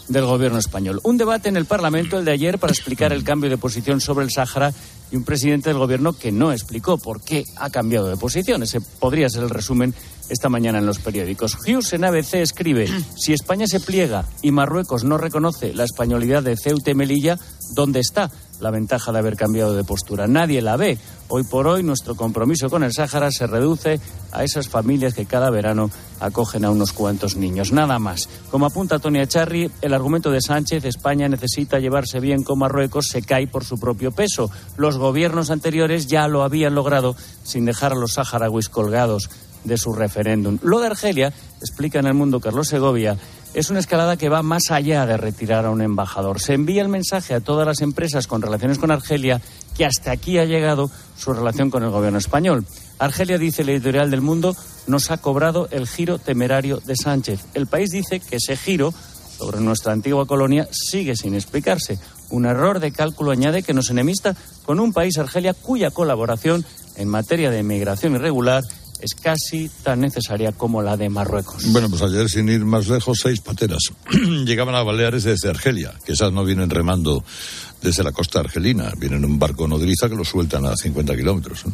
del gobierno español. Un debate en el Parlamento, el de ayer, para explicar el cambio de posición sobre el Sáhara, y un presidente del gobierno que no explicó por qué ha cambiado de posición. Ese podría ser el resumen esta mañana en los periódicos. Hughes en ABC escribe: si España se pliega y Marruecos no reconoce la españolidad de Ceuta y Melilla, ¿dónde está la ventaja de haber cambiado de postura? Nadie la ve. Hoy por hoy nuestro compromiso con el Sáhara se reduce a esas familias que cada verano acogen a unos cuantos niños, nada más. Como apunta Tony Echarri, el argumento de Sánchez, España necesita llevarse bien con Marruecos, se cae por su propio peso. Los gobiernos anteriores ya lo habían logrado sin dejar a los saharauis colgados de su referéndum. Lo de Argelia, explica en El Mundo Carlos Segovia, es una escalada que va más allá de retirar a un embajador. Se envía el mensaje a todas las empresas con relaciones con Argelia que hasta aquí ha llegado su relación con el gobierno español. Argelia, dice el editorial del Mundo, nos ha cobrado el giro temerario de Sánchez. El País dice que ese giro sobre nuestra antigua colonia sigue sin explicarse. Un error de cálculo, añade, que nos enemista con un país, Argelia, cuya colaboración en materia de inmigración irregular es casi tan necesaria como la de Marruecos. Bueno, pues ayer, sin ir más lejos, 6 pateras llegaban a Baleares desde Argelia, que esas no vienen remando desde la costa argelina, vienen en un barco nodriza que lo sueltan a 50 kilómetros.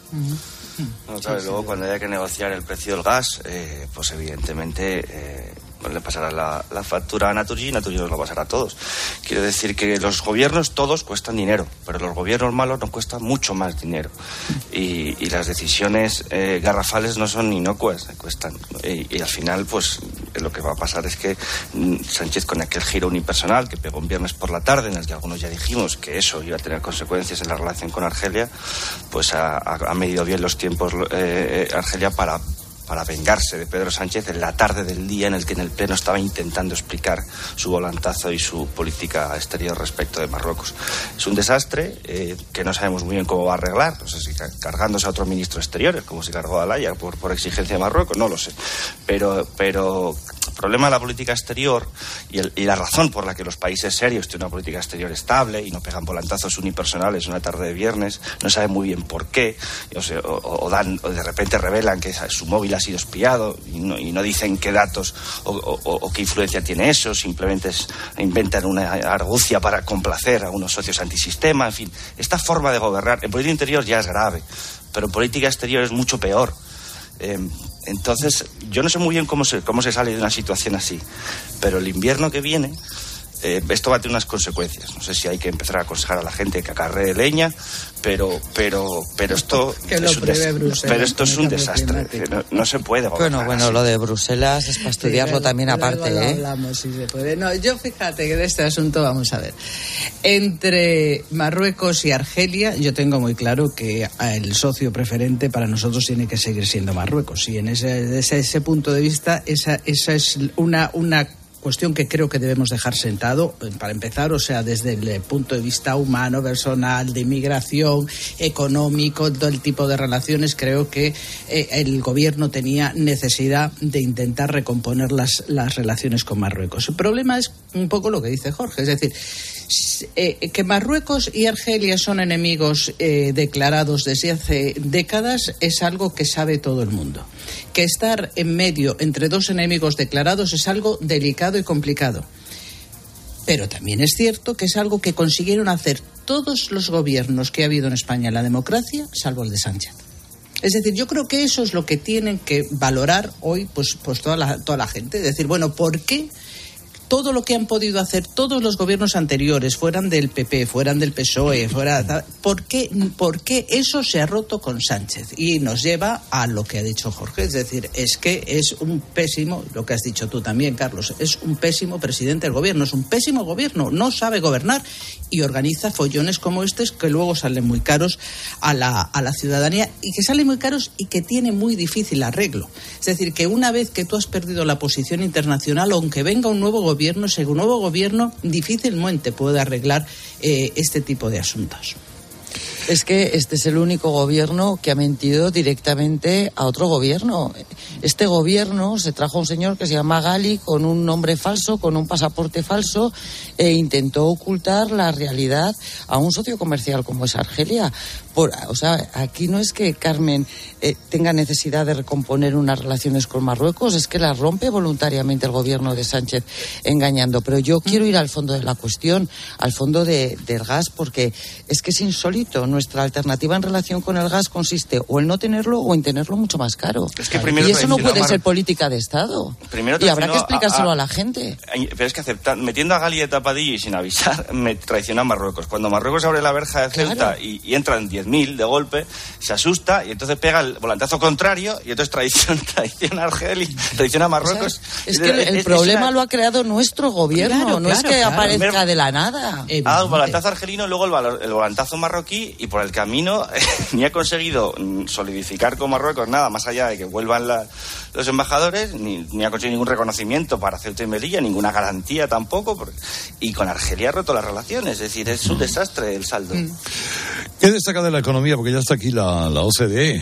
No, claro, luego cuando haya que negociar el precio del gas, pues evidentemente le pasará la factura a Naturgy y Naturgy nos lo pasará a todos. Quiero decir que los gobiernos todos cuestan dinero, pero los gobiernos malos nos cuestan mucho más dinero. Y las decisiones garrafales no son inocuas, cuestan. Y al final, pues lo que va a pasar es que Sánchez, con aquel giro unipersonal que pegó un viernes por la tarde, en el que algunos ya dijimos que eso iba a tener consecuencias en la relación con Argelia, pues ha medido bien los tiempos Argelia para vengarse de Pedro Sánchez en la tarde del día en el que en el Pleno estaba intentando explicar su volantazo y su política exterior respecto de Marruecos. Es un desastre que no sabemos muy bien cómo va a arreglar. No sé si cargándose a otro ministro exterior, como se cargó a Alaya por exigencia de Marruecos, no lo sé. Pero el problema de la política exterior y la razón por la que los países serios tienen una política exterior estable y no pegan volantazos unipersonales una tarde de viernes, no saben muy bien por qué, o de repente revelan que su móvil ha sido espiado y no dicen qué datos o qué influencia tiene eso, simplemente inventan una argucia para complacer a unos socios antisistema. En fin, esta forma de gobernar en política interior ya es grave, pero en política exterior es mucho peor. Entonces, yo no sé muy bien cómo se sale de una situación así, pero el invierno que viene, esto va a tener unas consecuencias. No sé si hay que empezar a aconsejar a la gente que acarree leña, pero esto es un desastre. No se puede gobernar. Bueno, lo de Bruselas es para estudiarlo también aparte, luego hablamos, si se puede. No, yo fíjate que de este asunto vamos a ver. Entre Marruecos y Argelia, yo tengo muy claro que el socio preferente para nosotros tiene que seguir siendo Marruecos. Y desde ese punto de vista, esa es una cuestión que creo que debemos dejar sentado, para empezar, o sea, desde el punto de vista humano, personal, de inmigración, económico, todo el tipo de relaciones. Creo que el gobierno tenía necesidad de intentar recomponer las relaciones con Marruecos. El problema es un poco lo que dice Jorge, es decir, que Marruecos y Argelia son enemigos declarados desde hace décadas es algo que sabe todo el mundo. Que estar en medio entre dos enemigos declarados es algo delicado y complicado. Pero también es cierto que es algo que consiguieron hacer todos los gobiernos que ha habido en España en la democracia, salvo el de Sánchez. Es decir, yo creo que eso es lo que tienen que valorar hoy pues toda la gente. Es decir, bueno, ¿por qué todo lo que han podido hacer todos los gobiernos anteriores, fueran del PP, fueran del PSOE, ¿por qué eso se ha roto con Sánchez? Y nos lleva a lo que ha dicho Jorge, es decir, es que es un pésimo, lo que has dicho tú también, Carlos, es un pésimo presidente del gobierno, es un pésimo gobierno, no sabe gobernar y organiza follones como estos que luego salen muy caros a la ciudadanía y que salen muy caros y que tiene muy difícil arreglo. Es decir, que una vez que tú has perdido la posición internacional, aunque venga un nuevo gobierno, ese nuevo gobierno difícilmente puede arreglar este tipo de asuntos. Es que este es el único gobierno que ha mentido directamente a otro gobierno. Este gobierno se trajo a un señor que se llama Gali con un nombre falso, con un pasaporte falso, e intentó ocultar la realidad a un socio comercial como es Argelia. O sea, aquí no es que Carmen tenga necesidad de recomponer unas relaciones con Marruecos, es que las rompe voluntariamente el gobierno de Sánchez engañando. Pero yo quiero ir al fondo de la cuestión, al fondo del gas, porque es que es insólito. Nuestra alternativa en relación con el gas consiste o en no tenerlo o en tenerlo mucho más caro. Es que y eso no puede ser política de Estado. Y habrá que explicárselo a la gente. Pero es que metiendo a Gali de tapadillo y sin avisar, me traiciona a Marruecos. Cuando Marruecos abre la verja de Ceuta y entran 10.000 de golpe, se asusta y entonces pega el volantazo contrario y entonces traiciona a Argelia, traiciona a Marruecos. O sea, es que el problema lo ha creado nuestro gobierno, no es que aparezca de la nada. El volantazo argelino, luego el volantazo marroquí, y por el camino ni ha conseguido solidificar con Marruecos nada más allá de que vuelvan los embajadores, ni ha conseguido ningún reconocimiento para Ceuta y Melilla, ninguna garantía tampoco, y con Argelia ha roto las relaciones, es decir, es un desastre el saldo. ¿Qué destaca de la economía? Porque ya está aquí la OCDE,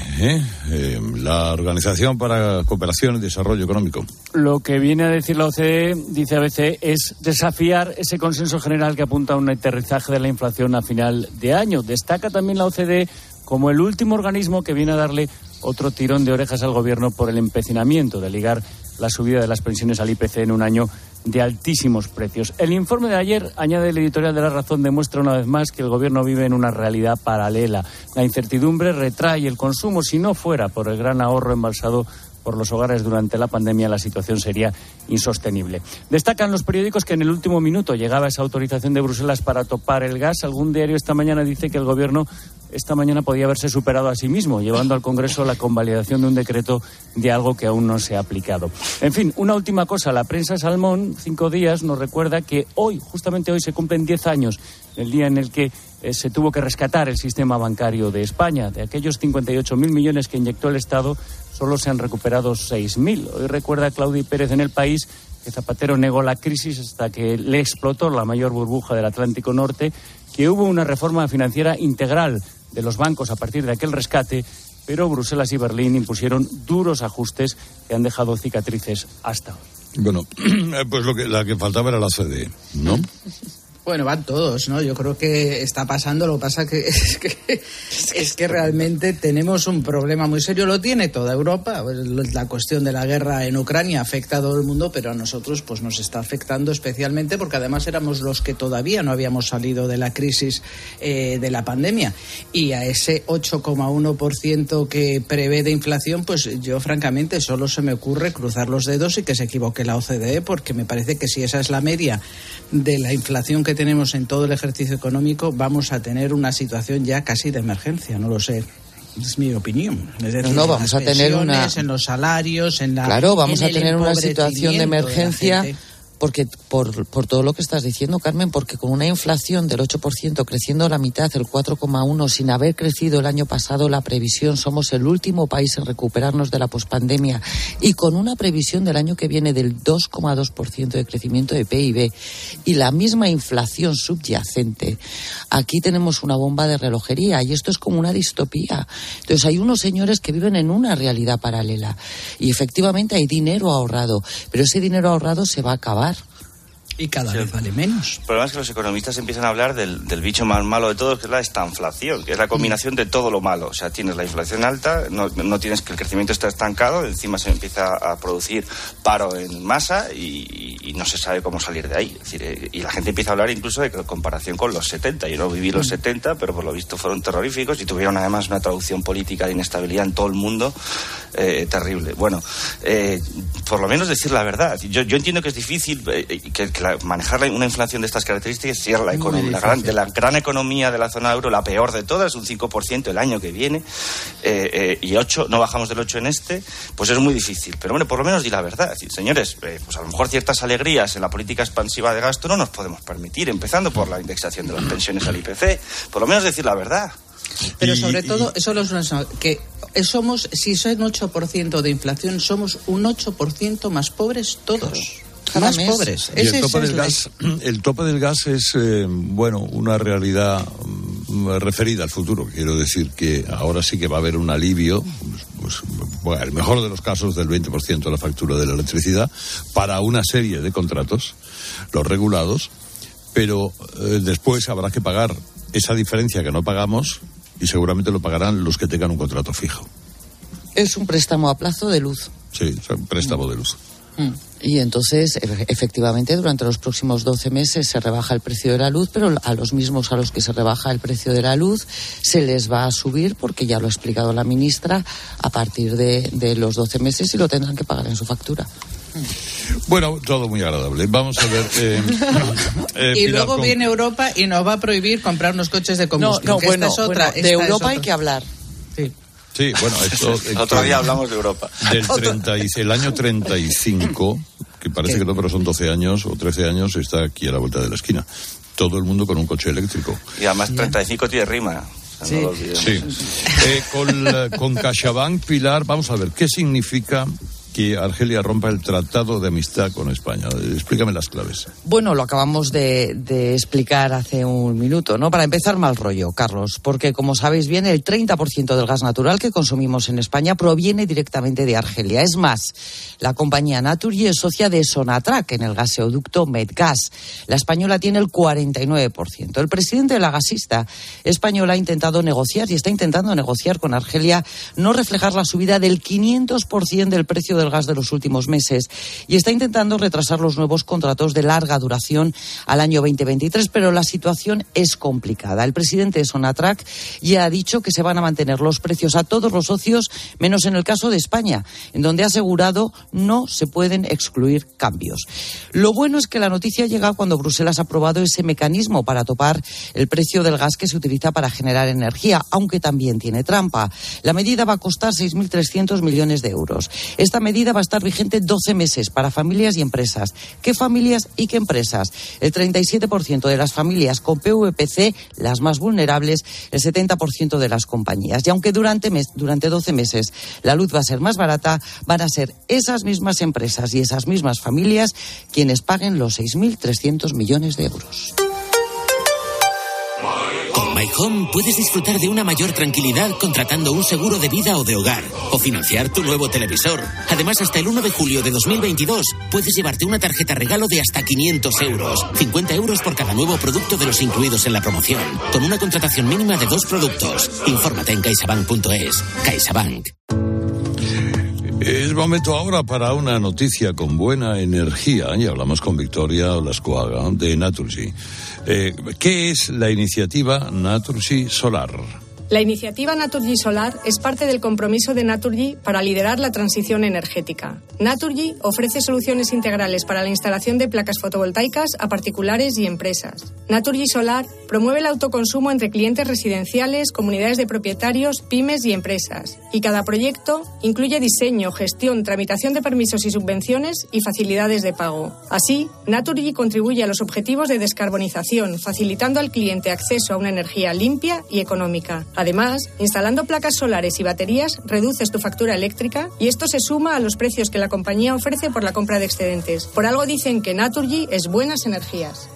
la Organización para Cooperación y Desarrollo Económico. Lo que viene a decir la OCDE, dice ABC, es desafiar ese consenso general que apunta a un aterrizaje de la inflación a final de año. Destaca también la OCDE como el último organismo que viene a darle otro tirón de orejas al gobierno por el empecinamiento de ligar la subida de las pensiones al IPC en un año de altísimos precios. El informe de ayer, añade el editorial de La Razón, demuestra una vez más que el gobierno vive en una realidad paralela. La incertidumbre retrae el consumo. Si no fuera por el gran ahorro embalsado por los hogares durante la pandemia, la situación sería insostenible. Destacan los periódicos que en el último minuto llegaba esa autorización de Bruselas para topar el gas. Algún diario esta mañana dice que el gobierno esta mañana podía haberse superado a sí mismo, llevando al Congreso la convalidación de un decreto de algo que aún no se ha aplicado. En fin, una última cosa. La prensa Salmón, 5 días, nos recuerda que hoy, justamente hoy, se cumplen 10 años, el día en el que se tuvo que rescatar el sistema bancario de España. De aquellos 58.000 millones que inyectó el Estado, solo se han recuperado 6.000. Hoy recuerda Claudi Pérez en El País que Zapatero negó la crisis hasta que le explotó la mayor burbuja del Atlántico Norte, que hubo una reforma financiera integral de los bancos a partir de aquel rescate, pero Bruselas y Berlín impusieron duros ajustes que han dejado cicatrices hasta hoy. Bueno, pues la que faltaba era la OCDE, ¿no? Bueno, van todos, ¿no? Yo creo que está pasando, lo que pasa es que realmente tenemos un problema muy serio. Lo tiene toda Europa. La cuestión de la guerra en Ucrania afecta a todo el mundo, pero a nosotros pues nos está afectando especialmente porque además éramos los que todavía no habíamos salido de la crisis de la pandemia. Y a ese 8,1% que prevé de inflación, pues yo francamente solo se me ocurre cruzar los dedos y que se equivoque la OCDE, porque me parece que si esa es la media de la inflación que tenemos en todo el ejercicio económico, vamos a tener una situación ya casi de emergencia, no lo sé. Es mi opinión. Es decir, no, vamos a tener en los salarios, en la... Claro, vamos a tener una situación de emergencia porque por todo lo que estás diciendo, Carmen, porque con una inflación del 8%, creciendo la mitad, el 4,1%, sin haber crecido el año pasado la previsión, somos el último país en recuperarnos de la pospandemia, y con una previsión del año que viene del 2,2% de crecimiento de PIB y la misma inflación subyacente, aquí tenemos una bomba de relojería y esto es como una distopía. Entonces hay unos señores que viven en una realidad paralela y efectivamente hay dinero ahorrado, pero ese dinero ahorrado se va a acabar. Y cada vez vale menos. El problema es que los economistas empiezan a hablar del bicho más malo de todos, que es la estanflación, que es la combinación de todo lo malo. O sea, tienes la inflación alta, no tienes que el crecimiento está estancado, encima se empieza a producir paro en masa y no se sabe cómo salir de ahí. Es decir, y la gente empieza a hablar incluso de comparación con los 70. Yo no viví los 70, pero por lo visto fueron terroríficos y tuvieron además una traducción política de inestabilidad en todo el mundo terrible. Bueno, por lo menos decir la verdad. Yo entiendo que es difícil manejar una inflación de estas características, si es la gran economía de la zona euro, la peor de todas, un 5% el año que viene, y 8, no bajamos del 8 en pues es muy difícil. Pero bueno, por lo menos di la verdad. Es decir, señores, pues a lo mejor ciertas alegrías en la política expansiva de gasto no nos podemos permitir, empezando por la indexación de las pensiones al IPC. Por lo menos decir la verdad. Pero sobre todo, eso que somos, si son 8% de inflación, somos un 8% más pobres todos. Más pobres. Y el tope del gas es, una realidad referida al futuro. Quiero decir que ahora sí que va a haber un alivio, el mejor de los casos, del 20% de la factura de la electricidad para una serie de contratos, los regulados, pero después habrá que pagar esa diferencia que no pagamos y seguramente lo pagarán los que tengan un contrato fijo. Es un préstamo a plazo de luz. Sí, es un préstamo de luz. Y entonces, efectivamente, durante los próximos 12 meses se rebaja el precio de la luz, pero a los mismos a los que se rebaja el precio de la luz se les va a subir, porque ya lo ha explicado la ministra, a partir de los 12 meses y lo tendrán que pagar en su factura. Bueno, todo muy agradable. Vamos a ver. Y luego viene Europa y nos va a prohibir comprar unos coches de combustión. De Europa hay que hablar. Sí, bueno, esto... Otro día hablamos de Europa. El año 35, que parece que no, pero son 12 años o 13 años, está aquí a la vuelta de la esquina. Todo el mundo con un coche eléctrico. Y además 35 tiene rima. Sí. No lo olvidemos. Sí. Con CaixaBank, Pilar, vamos a ver, ¿qué significa que Argelia rompa el tratado de amistad con España? Explícame las claves. Bueno, lo acabamos de explicar hace un minuto, ¿no? Para empezar, mal rollo, Carlos, porque como sabéis bien, el 30% del gas natural que consumimos en España proviene directamente de Argelia. Es más, la compañía Naturgy es socia de Sonatrach en el gaseoducto Medgas. La española tiene el 49%. El presidente de la gasista española ha intentado negociar y está intentando negociar con Argelia no reflejar la subida del 500% del precio del gas de los últimos meses, y está intentando retrasar los nuevos contratos de larga duración al año 2023, pero la situación es complicada. El presidente de Sonatrach ya ha dicho que se van a mantener los precios a todos los socios, menos en el caso de España, en donde ha asegurado no se pueden excluir cambios. Lo bueno es que la noticia llega cuando Bruselas ha aprobado ese mecanismo para topar el precio del gas que se utiliza para generar energía, aunque también tiene trampa. La medida va a costar 6.300 millones de euros. Esta medida va a estar vigente 12 meses para familias y empresas. ¿Qué familias y qué empresas? El 37% de las familias con PVPC, las más vulnerables, el 70% de las compañías. Y aunque durante 12 meses la luz va a ser más barata, van a ser esas mismas empresas y esas mismas familias quienes paguen los 6.300 millones de euros. Con My Home puedes disfrutar de una mayor tranquilidad contratando un seguro de vida o de hogar o financiar tu nuevo televisor. Además, hasta el 1 de julio de 2022 puedes llevarte una tarjeta regalo de hasta 500 euros. 50 euros por cada nuevo producto de los incluidos en la promoción, con una contratación mínima de 2 productos. Infórmate en caixabank.es. CaixaBank. Es momento ahora para una noticia con buena energía, y hablamos con Victoria Olascoaga de Naturgy. ¿Qué es la iniciativa Naturgy Solar? La iniciativa Naturgy Solar es parte del compromiso de Naturgy para liderar la transición energética. Naturgy ofrece soluciones integrales para la instalación de placas fotovoltaicas a particulares y empresas. Naturgy Solar promueve el autoconsumo entre clientes residenciales, comunidades de propietarios, pymes y empresas. Y cada proyecto incluye diseño, gestión, tramitación de permisos y subvenciones y facilidades de pago. Así, Naturgy contribuye a los objetivos de descarbonización, facilitando al cliente acceso a una energía limpia y económica. Además, instalando placas solares y baterías, reduces tu factura eléctrica y esto se suma a los precios que la compañía ofrece por la compra de excedentes. Por algo dicen que Naturgy es buenas energías.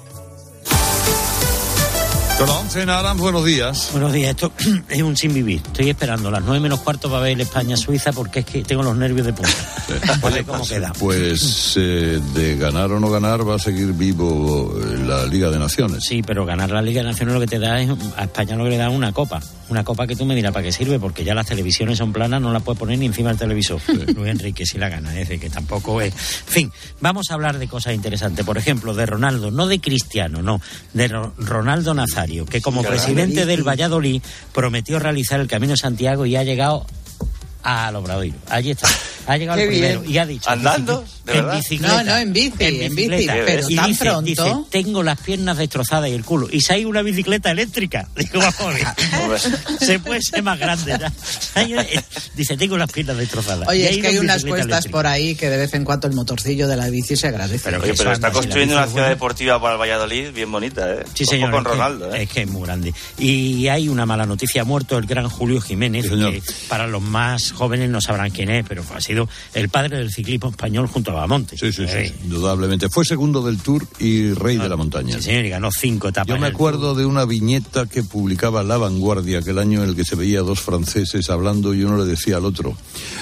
Hola, 11 Naran, buenos días. Buenos días, esto es un sin vivir. Estoy esperando las 9 menos cuarto para ver España-Suiza porque es que tengo los nervios de punta. Oye, ¿cómo queda? Pues de ganar o no ganar va a seguir vivo la Liga de Naciones. Sí, pero ganar la Liga de Naciones lo que te da es, a España lo que le da una copa. Una copa que tú me dirás para qué sirve, porque ya las televisiones son planas, no la puedes poner ni encima del televisor. Sí. Luis Enrique sí la gana, es decir, que tampoco es... En fin, vamos a hablar de cosas interesantes. Por ejemplo, de Ronaldo, no de Cristiano, no, de Ronaldo Nazario, que como presidente del Valladolid prometió realizar el Camino de Santiago y ha llegado al Obradoiro. Allí está. Ha llegado el primero y ha dicho... ¿Andando? ¿De verdad? Bicicleta. No, en bici. Pero y tan dice, pronto... Dice, tengo las piernas destrozadas y el culo. Y si hay una bicicleta eléctrica. Digo, vamos a ver. Se puede ser más grande ya. Dice, tengo las piernas destrozadas. Oye, es que hay unas cuestas eléctrica por ahí que de vez en cuando el motorcillo de la bici se agradece. Pero está construyendo una ciudad deportiva para el Valladolid bien bonita, ¿eh? Sí, señor. Con Ronaldo, Es que es muy grande. Y hay una mala noticia. Ha muerto el gran Julio Jiménez, que para los más jóvenes no sabrán quién es, pero ha sido el padre del ciclismo español junto a Bahamonte. Sí, indudablemente. Fue segundo del Tour y rey de la montaña. Sí, señor, y ganó 5 etapas. Yo me acuerdo de una viñeta que publicaba La Vanguardia aquel año en el que se veía 2 franceses hablando y uno le decía al otro: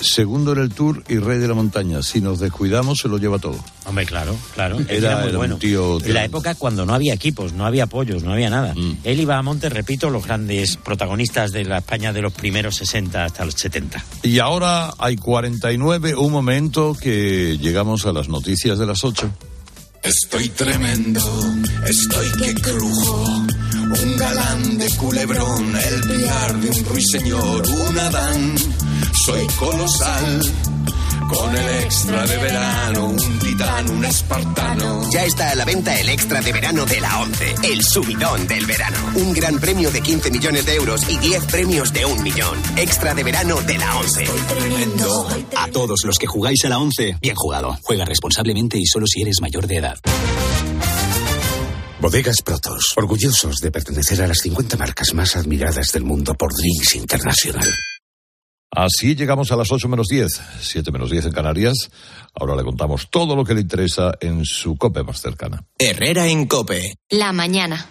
segundo en el Tour y rey de la montaña. Si nos descuidamos, se lo lleva todo. Hombre, claro. Era muy bueno. Un tío en la época cuando no había equipos, no había apoyos, no había nada. Él iba a monte, repito, los grandes protagonistas de la España de los primeros 60 hasta los 70. Y ahora hay 49, un momento que llegamos a las noticias de las 8. Estoy tremendo, estoy que crujo. Un galán de Culebrón, el pilar de un ruiseñor, un Adán. Soy colosal, con el extra de verano, un titán, un espartano. Ya está a la venta el extra de verano de la 11, el subidón del verano. Un gran premio de 15 millones de euros y 10 premios de 1 millón. Extra de verano de la 11. Tremendo. A todos los que jugáis a la 11, bien jugado. Juega responsablemente y solo si eres mayor de edad. Bodegas Protos, orgullosos de pertenecer a las 50 marcas más admiradas del mundo por Drinks International. Así llegamos a las 8 menos 10, 7 menos 10 en Canarias. Ahora le contamos todo lo que le interesa en su COPE más cercana. Herrera en COPE. La mañana.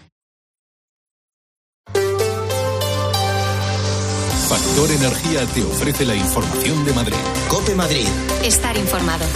Factor Energía te ofrece la información de Madrid. COPE Madrid. Estar informado.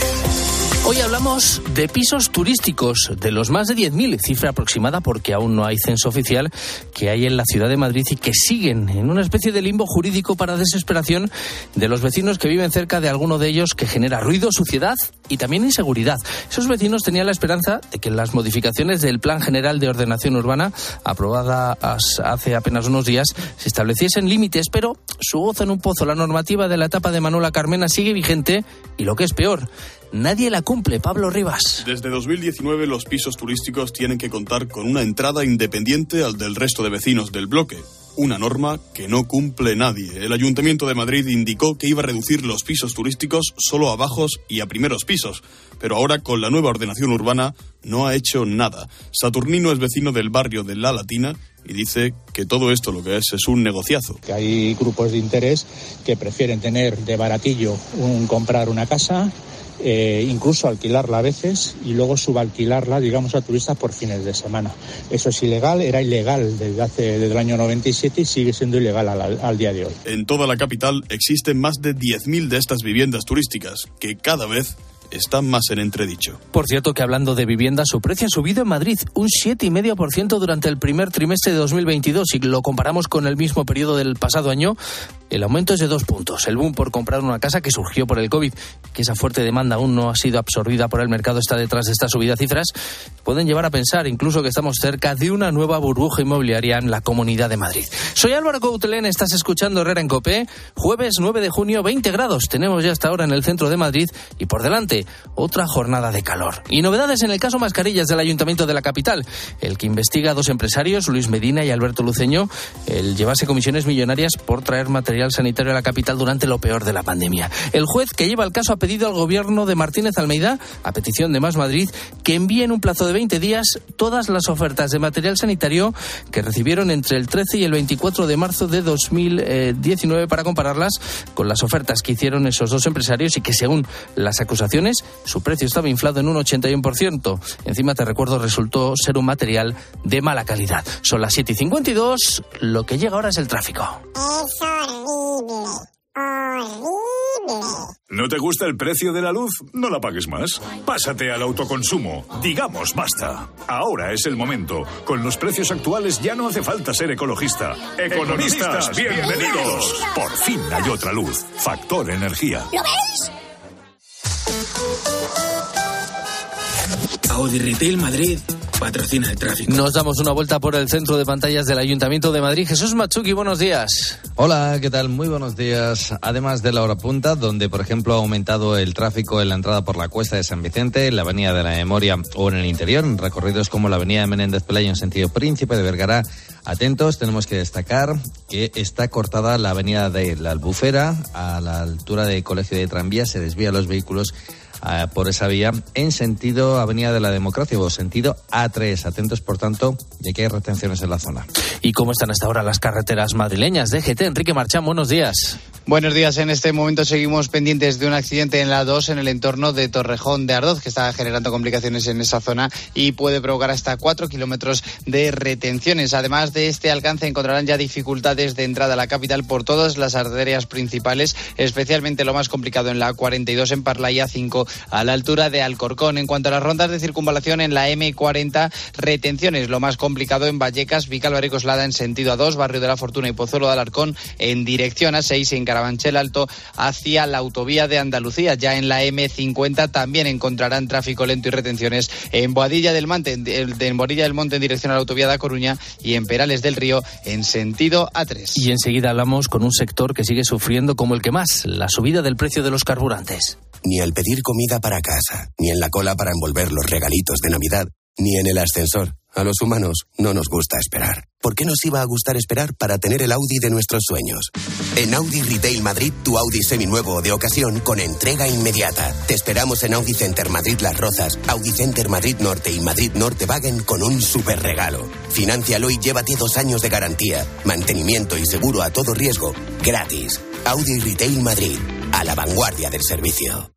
Hoy hablamos de pisos turísticos, de los más de 10.000, cifra aproximada porque aún no hay censo oficial, que hay en la ciudad de Madrid y que siguen en una especie de limbo jurídico para desesperación de los vecinos que viven cerca de alguno de ellos, que genera ruido, suciedad y también inseguridad. Esos vecinos tenían la esperanza de que las modificaciones del Plan General de Ordenación Urbana, aprobada hace apenas unos días, se estableciesen límites, pero su gozo en un pozo. La normativa de la etapa de Manuela Carmena sigue vigente y, lo que es peor, nadie la cumple. Pablo Rivas. Desde 2019 los pisos turísticos tienen que contar con una entrada independiente al del resto de vecinos del bloque. Una norma que no cumple nadie. El Ayuntamiento de Madrid indicó que iba a reducir los pisos turísticos solo a bajos y a primeros pisos. Pero ahora, con la nueva ordenación urbana, no ha hecho nada. Saturnino es vecino del barrio de La Latina y dice que todo esto lo que es un negociazo. Que hay grupos de interés que prefieren tener de baratillo comprar una casa, incluso alquilarla a veces y luego subalquilarla, digamos, a turistas por fines de semana. Eso es ilegal, era ilegal desde el año 97 y sigue siendo ilegal al día de hoy. En toda la capital existen más de 10.000 de estas viviendas turísticas, que cada vez están más en entredicho. Por cierto, que hablando de vivienda, su precio ha subido en Madrid un 7,5% durante el primer trimestre de 2022. Si lo comparamos con el mismo periodo del pasado año, el aumento es de 2 puntos. El boom por comprar una casa, que surgió por el COVID, que esa fuerte demanda aún no ha sido absorbida por el mercado, está detrás de esta subida de cifras, pueden llevar a pensar incluso que estamos cerca de una nueva burbuja inmobiliaria en la Comunidad de Madrid. Soy Álvaro Coutelén, estás escuchando Herrera en COPE. Jueves 9 de junio, 20 grados. Tenemos ya hasta ahora en el centro de Madrid y por delante otra jornada de calor. Y novedades en el caso Mascarillas del Ayuntamiento de la capital, el que investiga a 2 empresarios, Luis Medina y Alberto Luceño, el llevarse comisiones millonarias por traer material sanitario a la capital durante lo peor de la pandemia. El juez que lleva el caso ha pedido al gobierno de Martínez Almeida, a petición de Más Madrid, que envíe en un plazo de 20 días todas las ofertas de material sanitario que recibieron entre el 13 y el 24 de marzo de 2019 para compararlas con las ofertas que hicieron esos 2 empresarios y que, según las acusaciones, su precio estaba inflado en un 81%. Encima, te recuerdo, resultó ser un material de mala calidad. Son las 7:52, lo que llega ahora es el tráfico. Es horrible, horrible. ¿No te gusta el precio de la luz? No la pagues más. Pásate al autoconsumo. Digamos basta. Ahora es el momento. Con los precios actuales ya no hace falta ser ecologista. ¡Economistas, bienvenidos! Por fin hay otra luz. Factor Energía. ¿Lo ves? Audi Retail Madrid patrocina el tráfico. Nos damos una vuelta por el centro de pantallas del Ayuntamiento de Madrid. Jesús Machuki, buenos días. Hola, ¿qué tal? Muy buenos días. Además de la hora punta, donde por ejemplo ha aumentado el tráfico en la entrada por la Cuesta de San Vicente, en la Avenida de la Memoria o en el interior, en recorridos como la Avenida de Menéndez Pelayo en sentido Príncipe de Vergara. Atentos, tenemos que destacar que está cortada la Avenida de la Albufera a la altura del Colegio de Tranvías, se desvían los vehículos por esa vía en sentido Avenida de la Democracia o sentido A3. Atentos, por tanto, ya que hay retenciones en la zona. ¿Y cómo están hasta ahora las carreteras madrileñas? DGT, Enrique Marchán, buenos días. Buenos días. En este momento seguimos pendientes de un accidente en la 2 en el entorno de Torrejón de Ardoz, que está generando complicaciones en esa zona y puede provocar hasta 4 kilómetros de retenciones. Además de este alcance, encontrarán ya dificultades de entrada a la capital por todas las arterias principales, especialmente lo más complicado en la A42 en Parla y A5 a la altura de Alcorcón. En cuanto a las rondas de circunvalación, en la M40, retenciones. Lo más complicado en Vallecas, Vicálvaro y Coslada en sentido A2, Barrio de la Fortuna y Pozuelo de Alarcón en dirección A6 y en Carabanchel Alto hacia la autovía de Andalucía. Ya en la M50 también encontrarán tráfico lento y retenciones en Boadilla del Monte, en dirección a la autovía de A Coruña y en Perales del Río en sentido A3. Y enseguida hablamos con un sector que sigue sufriendo como el que más, la subida del precio de los carburantes. Ni al pedir comida para casa, ni en la cola para envolver los regalitos de Navidad, ni en el ascensor. A los humanos no nos gusta esperar. ¿Por qué nos iba a gustar esperar para tener el Audi de nuestros sueños? En Audi Retail Madrid, tu Audi seminuevo o de ocasión con entrega inmediata. Te esperamos en Audi Center Madrid Las Rozas, Audi Center Madrid Norte y Madrid Norte Wagen con un super regalo. Fináncialo y llévate 2 años de garantía, mantenimiento y seguro a todo riesgo, gratis. Audi Retail Madrid, a la vanguardia del servicio.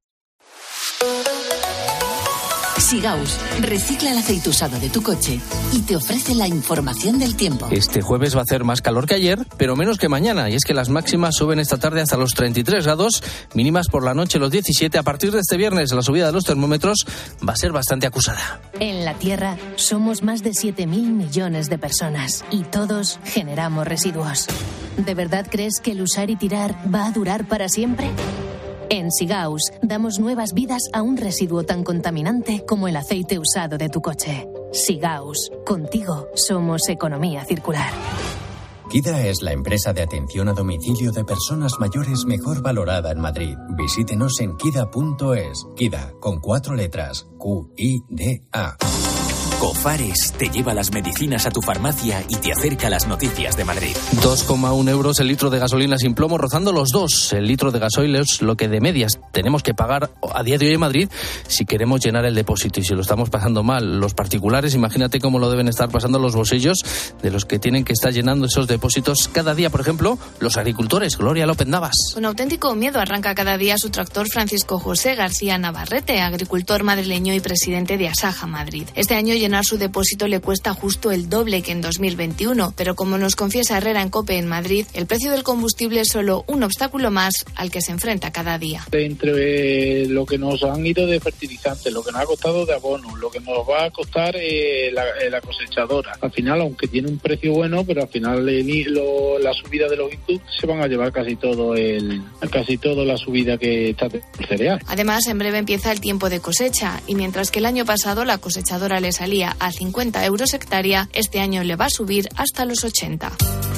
Sigaus recicla el aceite usado de tu coche y te ofrece la información del tiempo. Este jueves va a hacer más calor que ayer, pero menos que mañana. Y es que las máximas suben esta tarde hasta los 33 grados, mínimas por la noche los 17. A partir de este viernes la subida de los termómetros va a ser bastante acusada. En la Tierra somos más de 7.000 millones de personas y todos generamos residuos. ¿De verdad crees que el usar y tirar va a durar para siempre? En Sigaus damos nuevas vidas a un residuo tan contaminante como el aceite usado de tu coche. Sigaus, contigo somos economía circular. Kida es la empresa de atención a domicilio de personas mayores mejor valorada en Madrid. Visítenos en kida.es. Kida, con 4 letras. Q-I-D-A. Cofares te lleva las medicinas a tu farmacia y te acerca a las noticias de Madrid. 2,1 euros el litro de gasolina sin plomo, rozando los 2. El litro de gasoil es lo que de medias tenemos que pagar a día de hoy en Madrid si queremos llenar el depósito. Y si lo estamos pasando mal los particulares, imagínate cómo lo deben estar pasando los bolsillos de los que tienen que estar llenando esos depósitos cada día. Por ejemplo, los agricultores. Gloria López Navas. Con auténtico miedo arranca cada día su tractor Francisco José García Navarrete, agricultor madrileño y presidente de Asaja Madrid. Este año llenar su depósito le cuesta justo el doble que en 2021, pero como nos confiesa Herrera en COPE en Madrid, el precio del combustible es solo un obstáculo más al que se enfrenta cada día. Entre lo que nos han ido de fertilizantes, lo que nos ha costado de abono, lo que nos va a costar la cosechadora, al final, aunque tiene un precio bueno, pero al final la subida de los inputs se van a llevar casi todo la subida que está del cereal. Además, en breve empieza el tiempo de cosecha y mientras que el año pasado la cosechadora le salía a 50 euros hectárea, este año le va a subir hasta los 80.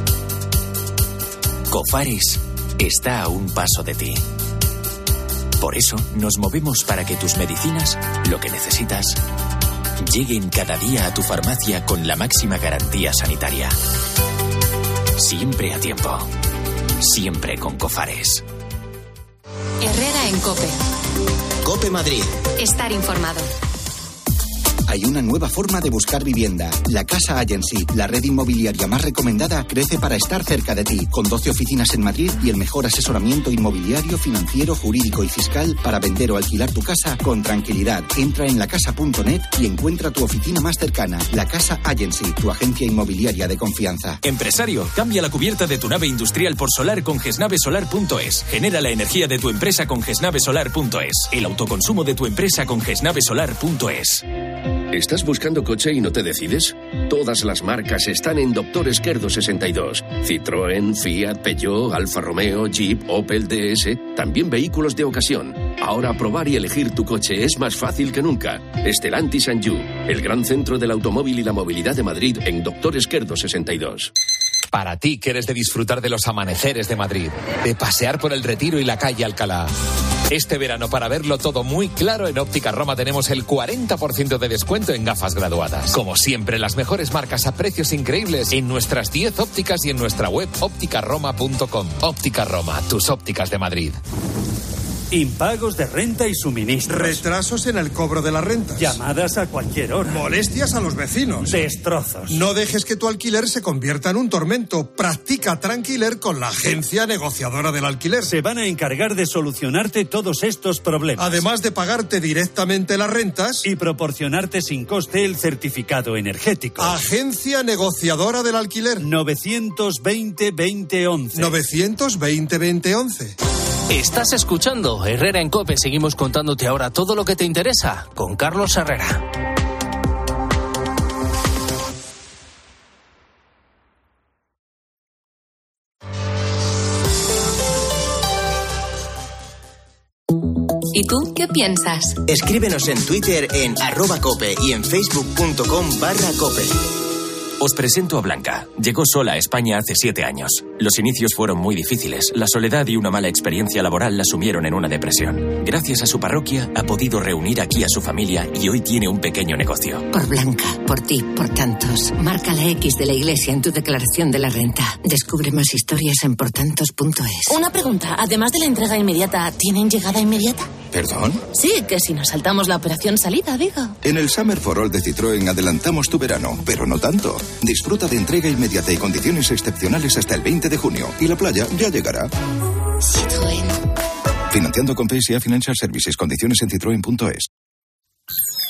Cofares está a un paso de ti. Por eso nos movemos para que tus medicinas, lo que necesitas, lleguen cada día a tu farmacia con la máxima garantía sanitaria. Siempre a tiempo. Siempre con Cofares. Herrera en COPE. COPE Madrid. Estar informado. Hay una nueva forma de buscar vivienda. La Casa Agency, la red inmobiliaria más recomendada, crece para estar cerca de ti, con 12 oficinas en Madrid y el mejor asesoramiento inmobiliario, financiero, jurídico y fiscal para vender o alquilar tu casa con tranquilidad. Entra en lacasa.net y encuentra tu oficina más cercana. La Casa Agency, tu agencia inmobiliaria de confianza. Empresario, cambia la cubierta de tu nave industrial por solar con gesnavesolar.es. Genera la energía de tu empresa con gesnavesolar.es. El autoconsumo de tu empresa con gesnavesolar.es. ¿Estás buscando coche y no te decides? Todas las marcas están en Dr. Esquerdo 62. Citroën, Fiat, Peugeot, Alfa Romeo, Jeep, Opel, DS. También vehículos de ocasión. Ahora probar y elegir tu coche es más fácil que nunca. Stellantis and You, el gran centro del automóvil y la movilidad de Madrid en Dr. Esquerdo 62. Para ti que eres de disfrutar de los amaneceres de Madrid, de pasear por el Retiro y la calle Alcalá. Este verano, para verlo todo muy claro, en Óptica Roma tenemos el 40% de descuento en gafas graduadas. Como siempre, las mejores marcas a precios increíbles en nuestras 10 ópticas y en nuestra web ópticaroma.com. Óptica Roma, tus ópticas de Madrid. Impagos de renta y suministros. Retrasos en el cobro de la renta. Llamadas a cualquier hora. Molestias a los vecinos. Destrozos. No dejes que tu alquiler se convierta en un tormento. Practica Tranquiler con la agencia negociadora del alquiler. Se van a encargar de solucionarte todos estos problemas. Además de pagarte directamente las rentas y proporcionarte sin coste el certificado energético. Agencia negociadora del alquiler. 920-2011. 920-2011. Estás escuchando Herrera en COPE. Seguimos contándote ahora todo lo que te interesa con Carlos Herrera. ¿Y tú qué piensas? Escríbenos en Twitter en @cope y en facebook.com/cope. Os presento a Blanca. Llegó sola a España hace 7 años. Los inicios fueron muy difíciles. La soledad y una mala experiencia laboral la sumieron en una depresión. Gracias a su parroquia ha podido reunir aquí a su familia y hoy tiene un pequeño negocio. Por Blanca, por ti, por tantos. Marca la X de la iglesia en tu declaración de la renta. Descubre más historias en portantos.es. Una pregunta, además de la entrega inmediata, ¿tienen llegada inmediata? ¿Perdón? Sí, que si nos saltamos la operación salida, digo. En el Summer for All de Citroën adelantamos tu verano, pero no tanto. Disfruta de entrega inmediata y condiciones excepcionales hasta el 20 de junio. Y la playa ya llegará. Citroën. Financiando con PSA Financial Services. Condiciones en citroen.es.